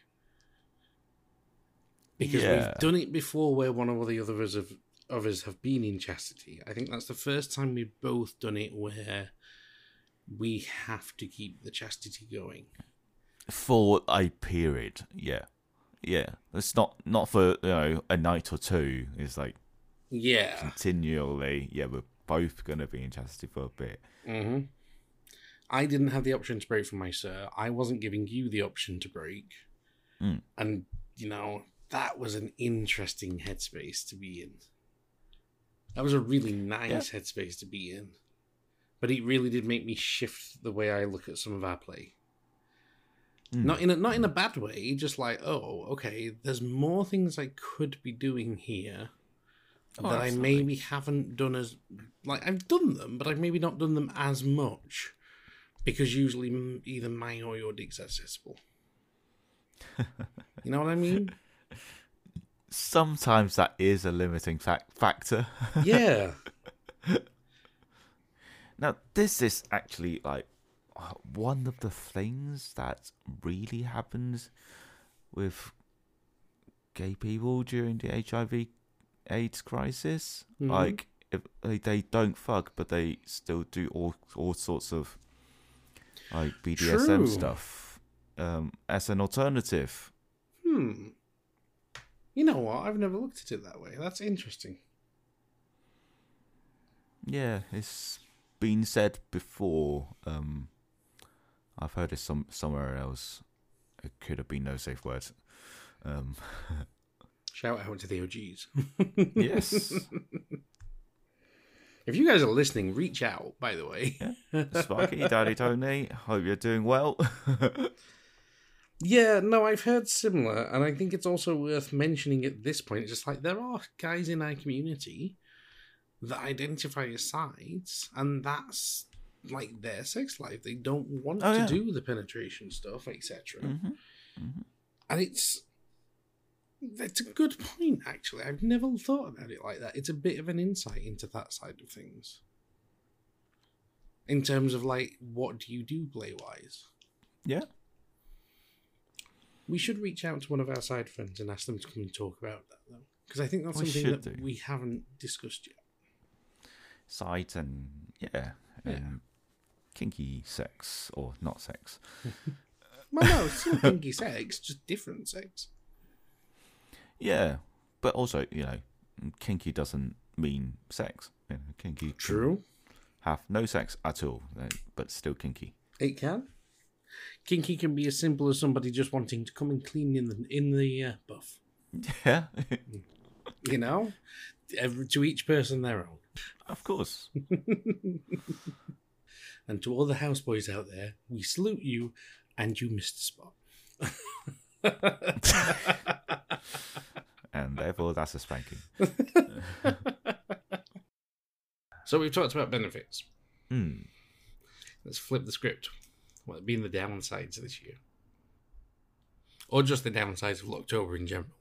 Because Yeah. we've done it before where one or the others of, of us have been in chastity. I think that's the first time we've both done it where we have to keep the chastity going. For a period, yeah. Yeah. It's not not for, you know, a night or two. It's like Yeah. continually, yeah, we're both gonna be in chastity for a bit. Mm-hmm. I didn't have the option to break from my sir. I wasn't giving you the option to break. Mm. And, you know, that was an interesting headspace to be in. That was a really nice yeah. headspace to be in. But it really did make me shift the way I look at some of our play. Mm. Not in a, not in a bad way, just like, oh, okay, there's more things I could be doing here oh, that absolutely. I maybe haven't done as... Like, I've done them, but I've maybe not done them as much. Because usually either mine or your dick's accessible. You know what I mean? Sometimes that is a limiting fa- factor. Yeah. Now, this is actually, like, one of the things that really happens with gay people during the H I V AIDS crisis. Mm-hmm. Like, if they, they don't fuck, but they still do all all sorts of, like, B D S M True. stuff um, as an alternative. Hmm. You know what? I've never looked at it that way. That's interesting. Yeah, it's been said before. Um, I've heard it some somewhere else. It could have been no safe words. Um, Shout out to the O Gs. Yes. If you guys are listening, reach out, by the way. Yeah. Sparky, Daddy Tony, hope you're doing well. Yeah, no, I've heard similar, and I think it's also worth mentioning at this point. It's just like there are guys in our community that identify as sides, and that's like their sex life. They don't want Oh, to yeah. do the penetration stuff, et cetera. Mm-hmm. Mm-hmm. And it's it's a good point, actually. I've never thought about it like that. It's a bit of an insight into that side of things. In terms of, like, what do you do play-wise? Yeah. We should reach out to one of our side friends and ask them to come and talk about that, though. Because I think that's We something should that do. we haven't discussed yet. Sides and, yeah, and Yeah. kinky sex, or not sex. Well, no, it's still kinky sex, just different sex. Yeah, but also, you know, kinky doesn't mean sex. You know, kinky can True. have no sex at all, uh, but still kinky. It can. Kinky can be as simple as somebody just wanting to come and clean in the, in the uh, buff. Yeah, You know? Every, to each person their own. of course. And to all the houseboys out there, we salute you, and you missed the spot. And therefore, that's a spanking. So we've talked about benefits. Hmm. Let's flip the script. What have been the downsides this year? Or just the downsides of October in general?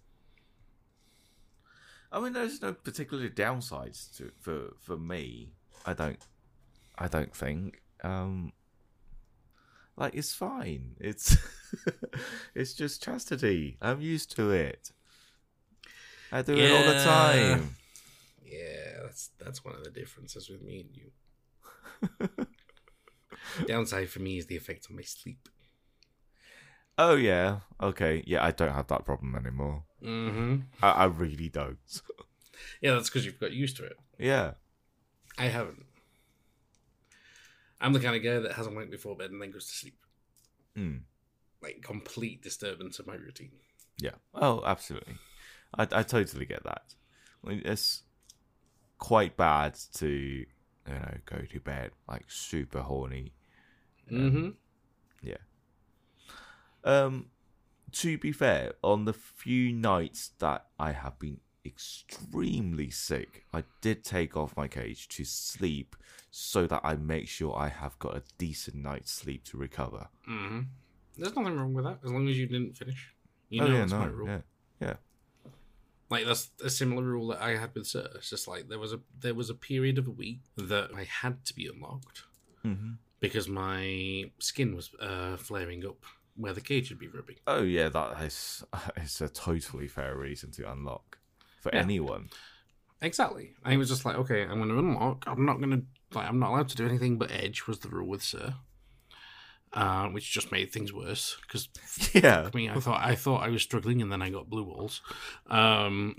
I mean, there's no particular downsides to for for me. I don't. I don't think. Um. Like, it's fine. It's it's just chastity. I'm used to it. I do it all the Yeah. time. Yeah, that's that's one of the differences with me and you. Downside for me is the effect on my sleep. Oh yeah. Okay. Yeah, I don't have that problem anymore. Mm-hmm. I, I really don't. Yeah, that's because you've got used to it. Yeah. I haven't. I'm the kind of guy that hasn't wanked before bed and then goes to sleep. Mm. Like, complete disturbance of my routine. Yeah. Oh, absolutely. I I totally get that. I mean, it's quite bad to, you know, go to bed like super horny. Mm-hmm. Yeah. Um, to be fair, on the few nights that I have been extremely sick, I did take off my cage to sleep so that I make sure I have got a decent night's sleep to recover. Mm-hmm. There's nothing wrong with that, as long as you didn't finish. You know oh yeah, that's no, my rule. yeah, yeah. Like, that's a similar rule that I had with Sir. It's just like there was a there was a period of a week that I had to be unlocked Mm-hmm. because my skin was uh, flaring up where the cage should be rubbing. Oh yeah, that is it's a totally fair reason to unlock for Yeah. anyone. Exactly. I was just like, okay, I'm going to unlock. I'm not going to like. I'm not allowed to do anything but edge was the rule with Sir, uh, which just made things worse because Yeah. I mean, I thought I thought I was struggling, and then I got blue balls. Um,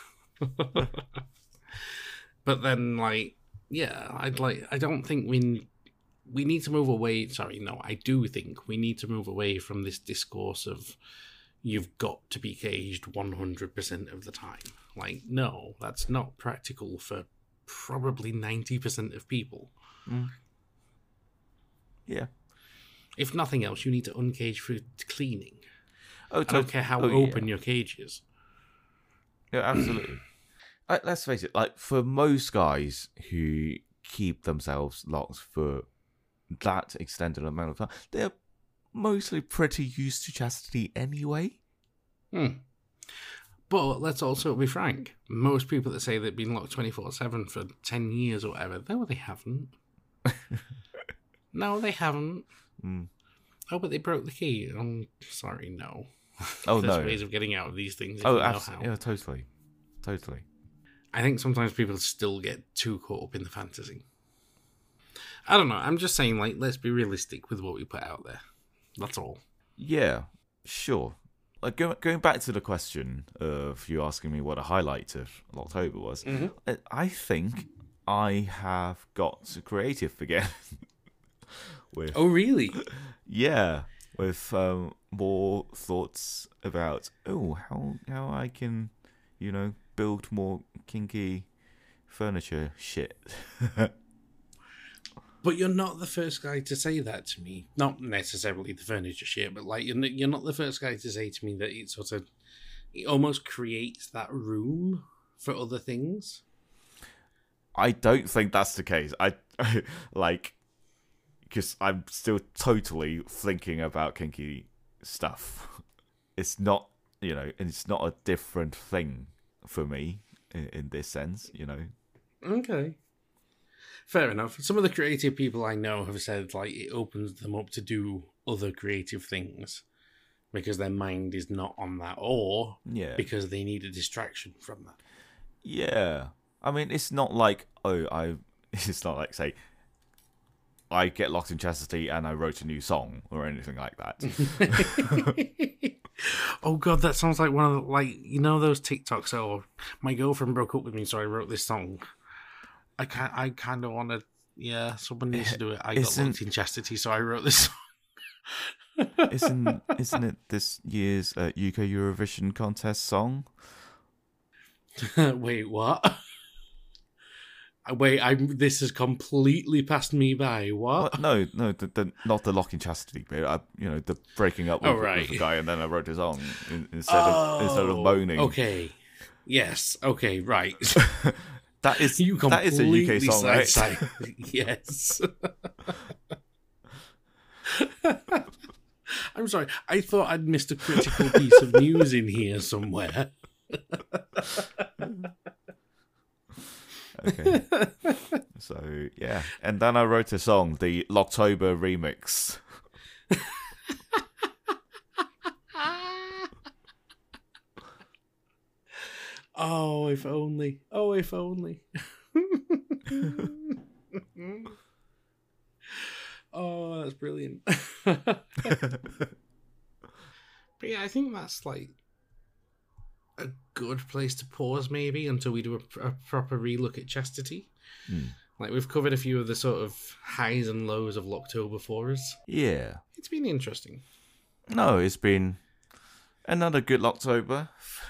but then, like, yeah, I'd like. I don't think we we need to move away. Sorry, no, I do think we need to move away from this discourse of you've got to be caged one hundred percent of the time. Like, no, that's not practical for probably ninety percent of people. Mm. Yeah. If nothing else, you need to uncage for cleaning. Oh, I don't care how oh, open yeah. your cage is. Yeah, absolutely. Like, let's face it. Like, for most guys who keep themselves locked for that extended amount of time, they're mostly pretty used to chastity anyway. Hmm. But let's also be frank. Most people that say they've been locked twenty-four seven for ten years or whatever, no, they haven't. No, they haven't. Mm. Oh, but they broke the key. I'm sorry, no. Oh, There's no. ways of getting out of these things if Oh, you know absolutely. how. Yeah, totally. Totally. I think sometimes people still get too caught up in the fantasy. I don't know. I'm just saying, like, let's be realistic with what we put out there. That's all. Yeah, sure. Like, go, going back to the question of you asking me what a highlight of October was, Mm-hmm. I, I think I have got creative again. with Oh, really? Yeah, with um, more thoughts about, oh, how how I can, you know, build more kinky furniture shit. But you're not the first guy to say that to me. Not necessarily the furniture shit, but like you're n- you're not the first guy to say to me that it sort of it almost creates that room for other things. I don't think that's the case. I like because I'm still totally thinking about kinky stuff. It's not, you know, it's not a different thing for me in, in this sense, you know. Okay. Fair enough. Some of the creative people I know have said like it opens them up to do other creative things because their mind is not on that, or Yeah. because they need a distraction from that. Yeah. I mean, it's not like, oh, I. It's not like, say, I get locked in chastity and I wrote a new song or anything like that. Oh god, that sounds like one of the, like, you know those TikToks, oh, my girlfriend broke up with me, so I wrote this song. I can't, I kind of want to, yeah, someone needs to do it. I got Isn't- locked in chastity, so I wrote this song. isn't isn't it this year's uh, U K Eurovision contest song? Wait, what? Wait, I'm. This has completely passed me by. What? What? No, no, the, the, not the lock in chastity bit. I, you know, the breaking up with, Oh, right. with the guy, and then I wrote a song in, instead of instead of moaning. Okay. Yes. Okay. Right. That is You that is a U K completely song, right? side- Yes. I'm sorry. I thought I'd missed a critical piece of news in here somewhere. Okay. So yeah, and then I wrote a song, the Locktober remix. Oh, if only. Oh, if only. Oh, that's brilliant. But yeah, I think that's like a good place to pause maybe until we do a, a proper relook at chastity. Hmm. Like we've covered a few of the sort of highs and lows of Locktober for us. Yeah. It's been interesting. No, it's been another good Locktober.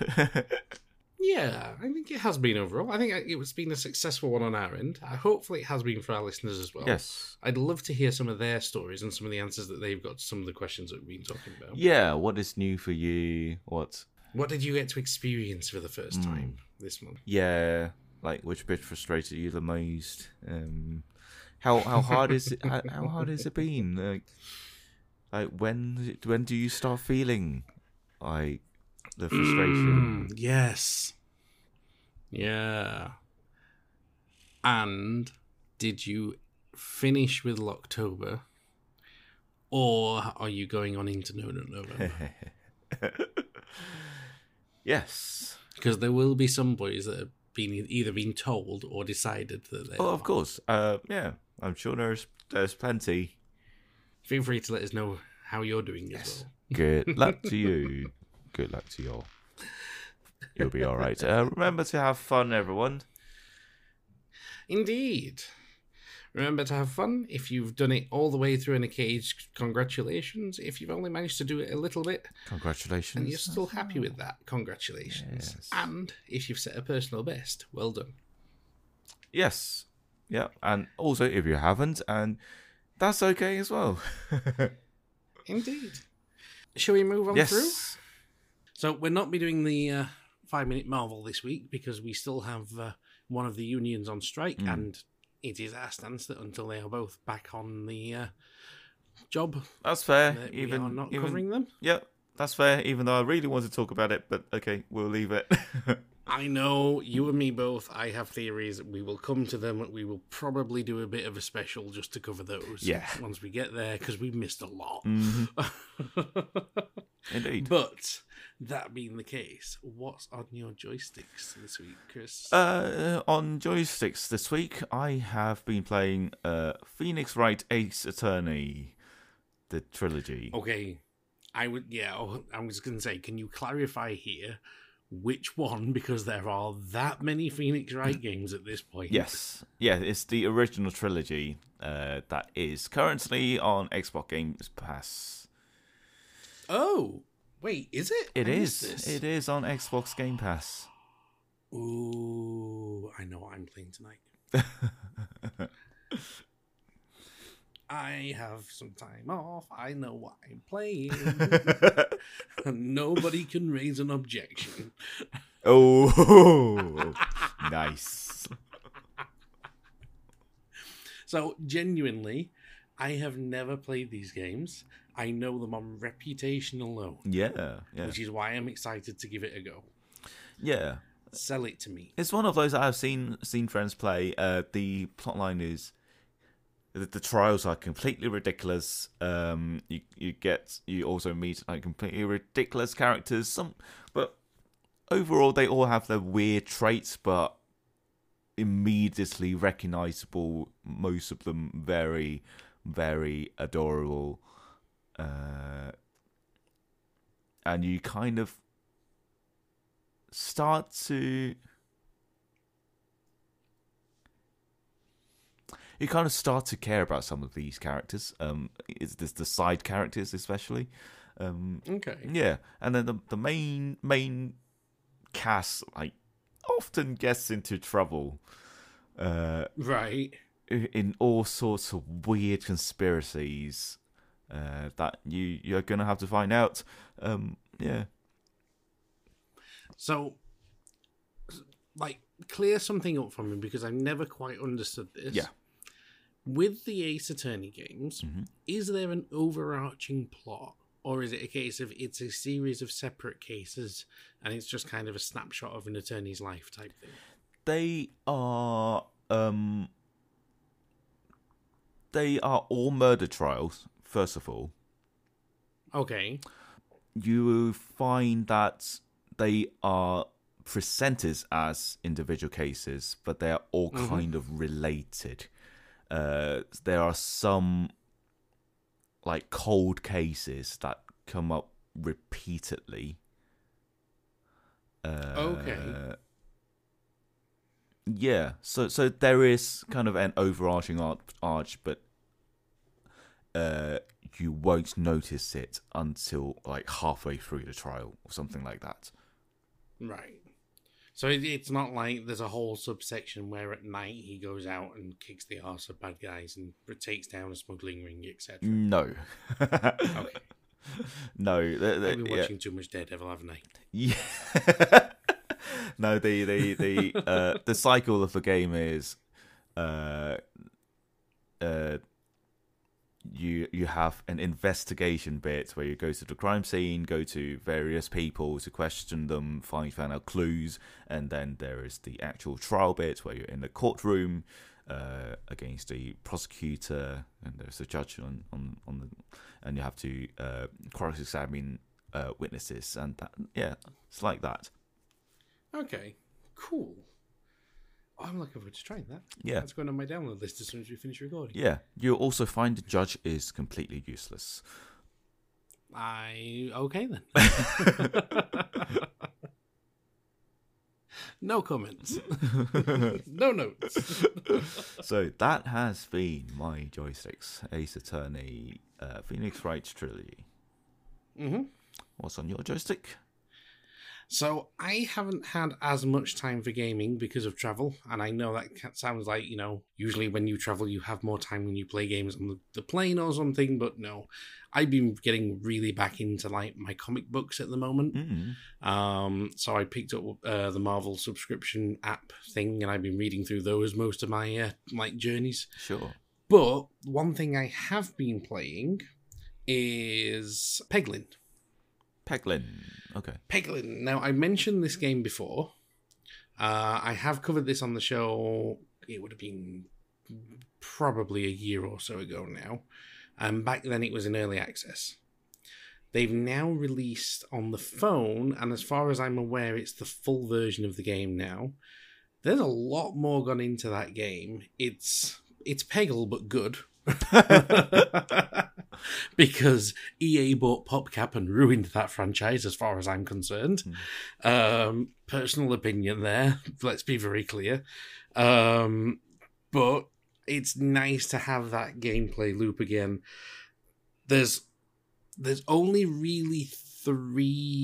Yeah, I think it has been overall. I think it's been a successful one on our end. Uh, Hopefully it has been for our listeners as well. Yes. I'd love to hear some of their stories and some of the answers that they've got to some of the questions that we've been talking about. Yeah, what is new for you? What? What did you get to experience for the first time this month? Yeah, like which bit frustrated you the most? Um, how how hard is it? How, how hard has it been? Like, like when when do you start feeling like the frustration? Mm, yes. Yeah. And did you finish with Locktober, or are you going on into No No November? Yes. Because there will be some boys that have been either been told or decided that they Oh, are. of course. Uh, yeah, I'm sure there's there's plenty. Feel free to let us know how you're doing as well. Good luck to you. Good luck to you all. You'll be all right. Uh, remember to have fun, everyone. Indeed. Remember to have fun. If you've done it all the way through in a cage, congratulations. If you've only managed to do it a little bit Congratulations. and you're still happy with that, congratulations. Yes. And if you've set a personal best, well done. Yes. Yeah. And also, if you haven't, and that's okay as well. Indeed. Shall we move on Yes. through? So we're not be doing the uh, five-minute Marvel this week because we still have uh, one of the unions on strike, Mm. and it is our stance that until they are both back on the uh, job, That's fair. that even we are not even covering them. yeah, that's fair. Even though I really want to talk about it, but okay, we'll leave it. I know, you and me both, I have theories. We will come to them. We will probably do a bit of a special just to cover those. Yeah. Once we get there, because we missed a lot. Mhm. Indeed. But that being the case, what's on your joysticks this week, Chris? Uh, on joysticks this week, I have been playing uh, Phoenix Wright Ace Attorney, the trilogy. Okay, I would. Yeah, oh, I was going to say, can you clarify here which one? Because there are that many Phoenix Wright games at this point. Yes, yeah, it's the original trilogy uh, that is currently on Xbox Games Pass. Oh, wait, is it? It I is. missed this. It is on Xbox Game Pass. Ooh, I know what I'm playing tonight. I have some time off. I know what I'm playing. Nobody can raise an objection. Oh, nice. So, genuinely, I have never played these games. I know them on reputation alone. Yeah, yeah. Which is why I'm excited to give it a go. Yeah. Sell it to me. It's one of those that I've seen seen friends play. Uh, the plotline is the, the trials are completely ridiculous. Um, you you get you also meet like completely ridiculous characters. Some, but overall they all have their weird traits, but immediately recognizable. Most of them very very adorable. Uh, and you kind of start to you kind of start to care about some of these characters. Um, is this the side characters especially? Um, okay. Yeah, and then the the main main cast like often gets into trouble. Uh, right. In all sorts of weird conspiracies uh, that you you're gonna have to find out. Um, yeah. So, like, clear something up for me because I've never quite understood this. Yeah. With the Ace Attorney games, Mm-hmm. is there an overarching plot? Or is it a case of it's a series of separate cases and it's just kind of a snapshot of an attorney's life type thing? They are um they are all murder trials, first of all. Okay. You find that they are presented as individual cases, but they are all Mm-hmm. kind of related. Uh, there are some like cold cases that come up repeatedly. Uh, Okay. Yeah, so so there is kind of an overarching arch, arch but uh, you won't notice it until like halfway through the trial or something like that. Right. So it, it's not like there's a whole subsection where at night he goes out and kicks the arse of bad guys and takes down a smuggling ring, et cetera. No. Okay. No. The, the, I've been yeah. watching too much Daredevil, haven't I? Yeah. No, the the the uh, the cycle of the game is, uh, uh, you you have an investigation bit where you go to the crime scene, go to various people to question them, find find out clues, and then there is the actual trial bit where you're in the courtroom uh, against the prosecutor, and there's a judge on on, on the, and you have to uh, cross-examine uh, witnesses, and that, yeah, it's like that. Okay. Cool. Oh, I'm looking forward to trying that. Yeah. That's going on my download list as soon as we finish recording. Yeah, you'll also find the judge is completely useless. I... Okay, then. No comments. No notes. So that has been my joysticks, Ace Attorney, uh, Phoenix Wright trilogy. Mm-hmm. What's on your joystick? So I haven't had as much time for gaming because of travel, and I know that ca- sounds like, you know, usually when you travel you have more time when you play games on the, the plane or something, but no. I've been getting really back into like my comic books at the moment. Mm-hmm. Um, so I picked up uh, the Marvel subscription app thing, and I've been reading through those most of my uh, like journeys. Sure. But one thing I have been playing is Peglin. Peglin. Okay. Peglin. Now, I mentioned this game before. Uh, I have covered this on the show. It would have been probably a year or so ago now. And back then it was in early access. They've now released on the phone, and as far as I'm aware, it's the full version of the game now. There's a lot more gone into that game. It's it's Peggle, but good. Because E A bought PopCap and ruined that franchise as far as I'm concerned. Mm. Um, personal opinion there, let's be very clear. Um, but it's nice to have that gameplay loop again. There's there's only really three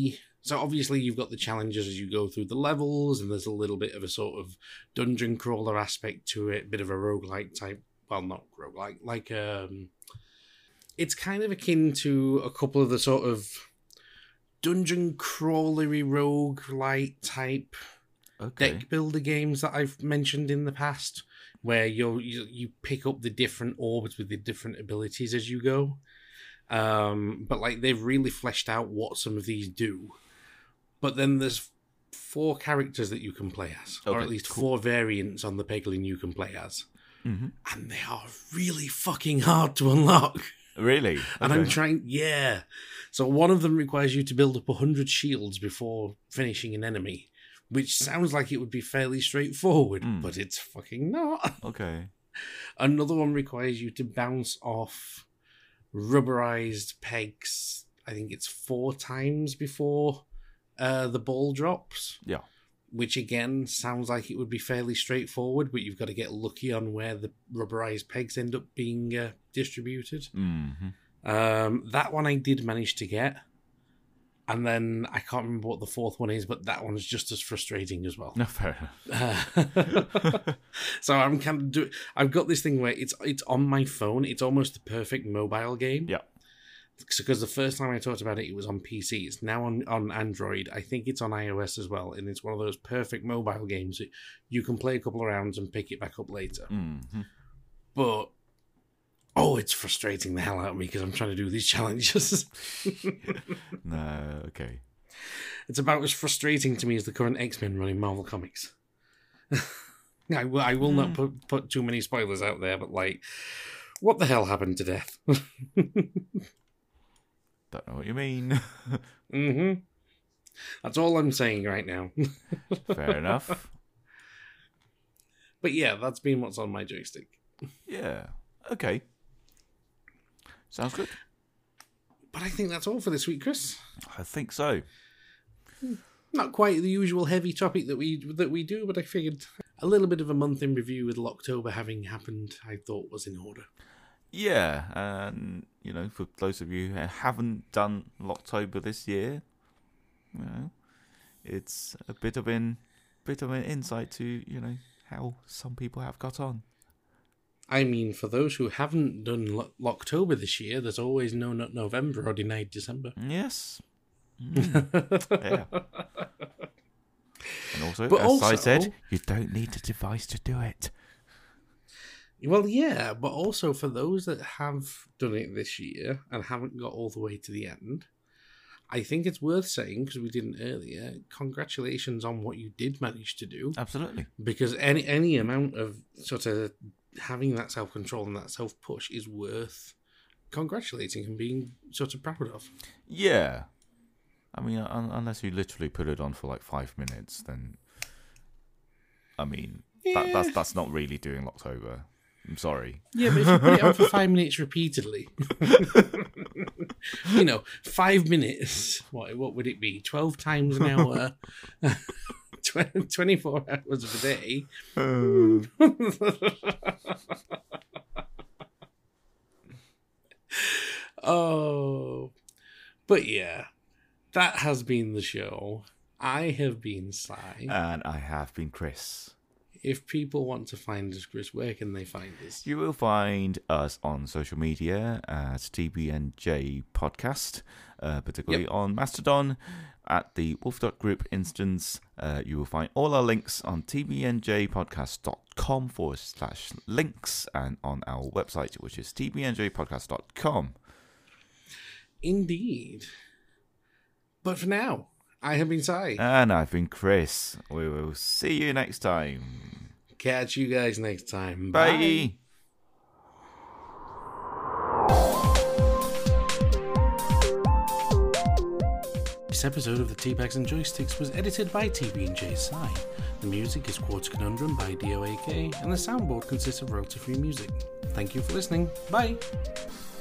So obviously you've got the challenges as you go through the levels, and there's a little bit of a sort of dungeon crawler aspect to it, bit of a roguelike type, well, not roguelike, like, um, it's kind of akin to a couple of the sort of dungeon crawlery roguelike type Okay. deck builder games that I've mentioned in the past, where you're, you you pick up the different orbs with the different abilities as you go. Um, but like they've really fleshed out what some of these do. But then there's four characters that you can play as, Okay, or at least cool. four variants on the Peglin you can play as, Mm-hmm. and they are really fucking hard to unlock. Really? And I'm Okay. trying, yeah. So one of them requires you to build up one hundred shields before finishing an enemy, which sounds like it would be fairly straightforward, Mm. but it's fucking not. Okay. Another one requires you to bounce off rubberized pegs, I think it's four times before uh, the ball drops. Yeah. Which again sounds like it would be fairly straightforward, but you've got to get lucky on where the rubberized pegs end up being uh, distributed. Mm-hmm. Um, that one I did manage to get. And then I can't remember what the fourth one is, but that one's just as frustrating as well. No, fair enough. Uh, so I'm kind of do. I've got this thing where it's it's on my phone. It's almost the perfect mobile game. Yeah. Because the first time I talked about it, it was on P C. It's now on, on Android. I think it's on iOS as well. And it's one of those perfect mobile games that you can play a couple of rounds and pick it back up later. Mm-hmm. But, oh, it's frustrating the hell out of me because I'm trying to do these challenges. No, okay. It's about as frustrating to me as the current X-Men run in Marvel Comics. I will, I will not put, put too many spoilers out there, but like, what the hell happened to Death? Don't know what you mean. Mm-hmm. That's all I'm saying right now. Fair enough. But yeah, that's been what's on my joystick. Yeah. Okay. Sounds good. But I think that's all for this week, Chris. I think so. Not quite the usual heavy topic that we that we do, but I figured a little bit of a month in review with Locktober having happened, I thought was in order. Yeah, and you know, for those of you who haven't done Locktober this year, you know, it's a bit of an bit of an insight to, you know, how some people have got on. I mean, for those who haven't done Lo- Locktober this year, there's always No Nut November or Denied December. Yes. Mm. Yeah. And also, But as also, I said, you don't need a device to do it. Well, yeah, but also for those that have done it this year and haven't got all the way to the end, I think it's worth saying, because we didn't earlier, congratulations on what you did manage to do. Absolutely. Because any any amount of sort of having that self-control and that self-push is worth congratulating and being sort of proud of. Yeah. I mean, un- unless you literally put it on for like five minutes, then, I mean, that, Yeah. that's that's not really doing Locktober. I'm sorry. Yeah, but if you put it on for five minutes repeatedly, you know, five minutes, what what would it be? twelve times an hour, twenty-four hours of a day. Oh, but yeah, that has been the show. I have been Si. And I have been Chris. If people want to find us, Chris, where can they find us? You will find us on social media as T B N J Podcast, uh, particularly Yep. on Mastodon at the Wolf Dot Group instance. Uh, you will find all our links on tbnjpodcast.com forward slash links and on our website, which is tbnjpodcast dot com. Indeed. But for now, I have been Si. And I've been Chris. We will see you next time. Catch you guys next time. Bye. Bye. This episode of the Teabags and Joysticks was edited by T B and J Si. The music is Quartz Conundrum by D O A K, and the soundboard consists of royalty-free music. Thank you for listening. Bye.